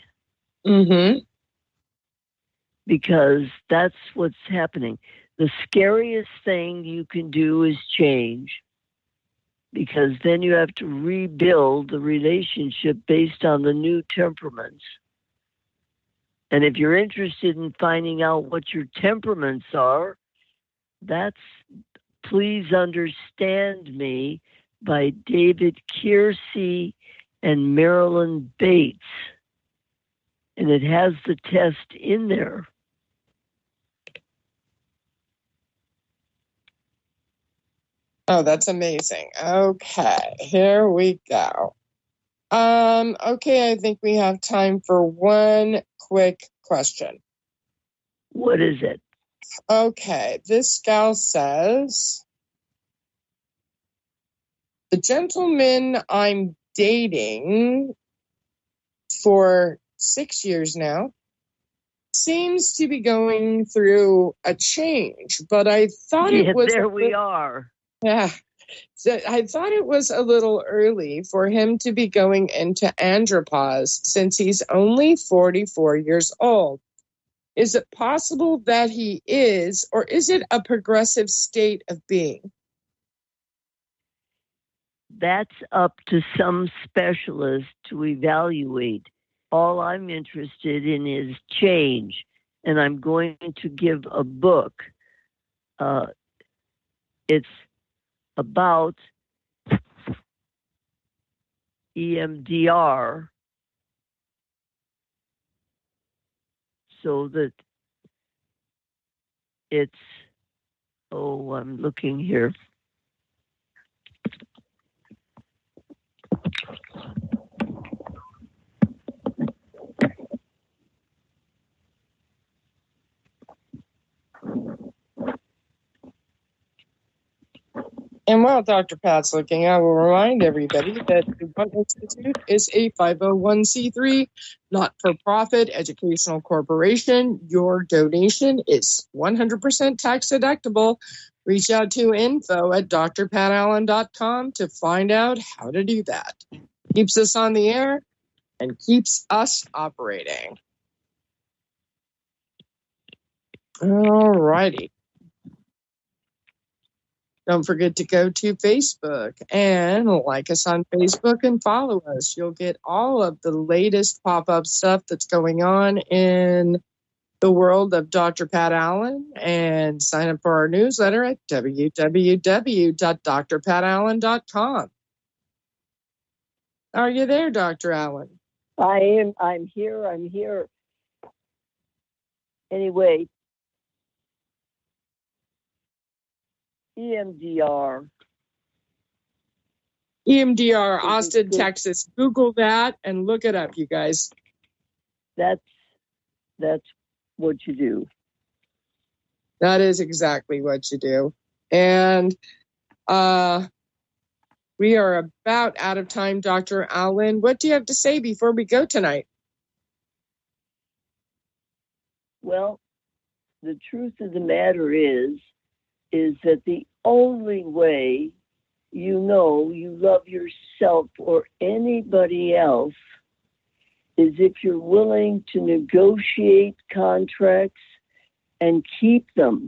Speaker 7: Because that's what's happening. The scariest thing you can do is change, because then you have to rebuild the relationship based on the new temperaments. And if you're interested in finding out what your temperaments are, that's Please Understand Me by David Kiersey and Marilyn Bates. And it has the test in there.
Speaker 3: Oh, that's amazing. Okay, here we go. Okay, I think we have time for one quick question.
Speaker 7: What is it?
Speaker 3: Okay, this gal says, the gentleman I'm dating for 6 years now seems to be going through a change, but I thought it was...
Speaker 7: There we are.
Speaker 3: Yeah. So I thought it was a little early for him to be going into andropause since he's only 44 years old. Is it possible that he is, or is it a progressive state of being?
Speaker 7: That's up to some specialist to evaluate. All I'm interested in is change, and I'm going to give a book. It's about EMDR, so that it's, I'm looking here.
Speaker 3: And while Dr. Pat's looking, I will remind everybody that the One Institute is a 501c3 not-for-profit educational corporation. Your donation is 100% tax deductible. Reach out to info@drpatallen.com to find out how to do that. Keeps us on the air and keeps us operating. All righty. Don't forget to go to Facebook and like us on Facebook and follow us. You'll get all of the latest pop-up stuff that's going on in the world of Dr. Pat Allen, and sign up for our newsletter at www.drpatallen.com. Are you there, Dr. Allen?
Speaker 7: I am. I'm here. Anyway, EMDR,
Speaker 3: Austin, Texas. Google that and look it up, you guys.
Speaker 7: That's what you do.
Speaker 3: That is exactly what you do. And we are about out of time, Dr. Allen. What do you have to say before we go tonight?
Speaker 7: Well, the truth of the matter is that the only way you know you love yourself or anybody else is if you're willing to negotiate contracts and keep them.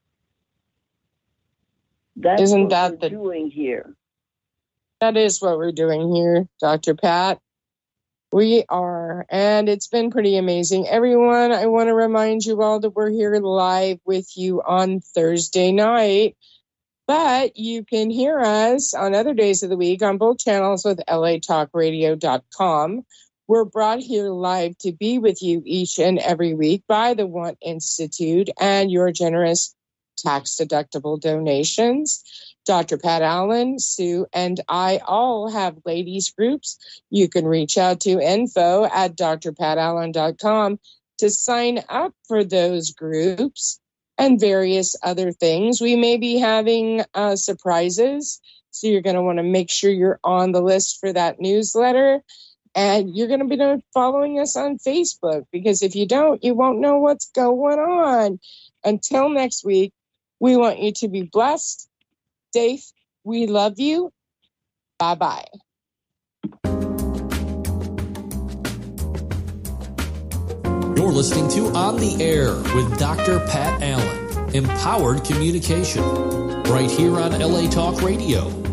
Speaker 7: That's what we're doing here.
Speaker 3: That is what we're doing here, Dr. Pat. We are, and it's been pretty amazing. Everyone, I want to remind you all that we're here live with you on Thursday night, but you can hear us on other days of the week on both channels with latalkradio.com. We're brought here live to be with you each and every week by the One Institute and your generous tax-deductible donations. Dr. Pat Allen, Sue, and I all have ladies groups. You can reach out to info@drpatallen.com to sign up for those groups and various other things. We may be having surprises, so you're going to want to make sure you're on the list for that newsletter. And you're going to be following us on Facebook, because if you don't, you won't know what's going on. Until next week, we want you to be blessed, safe. We love you. Bye-bye.
Speaker 2: You're listening to On the Air with Dr. Pat Allen, Empowered Communication, right here on LA Talk Radio.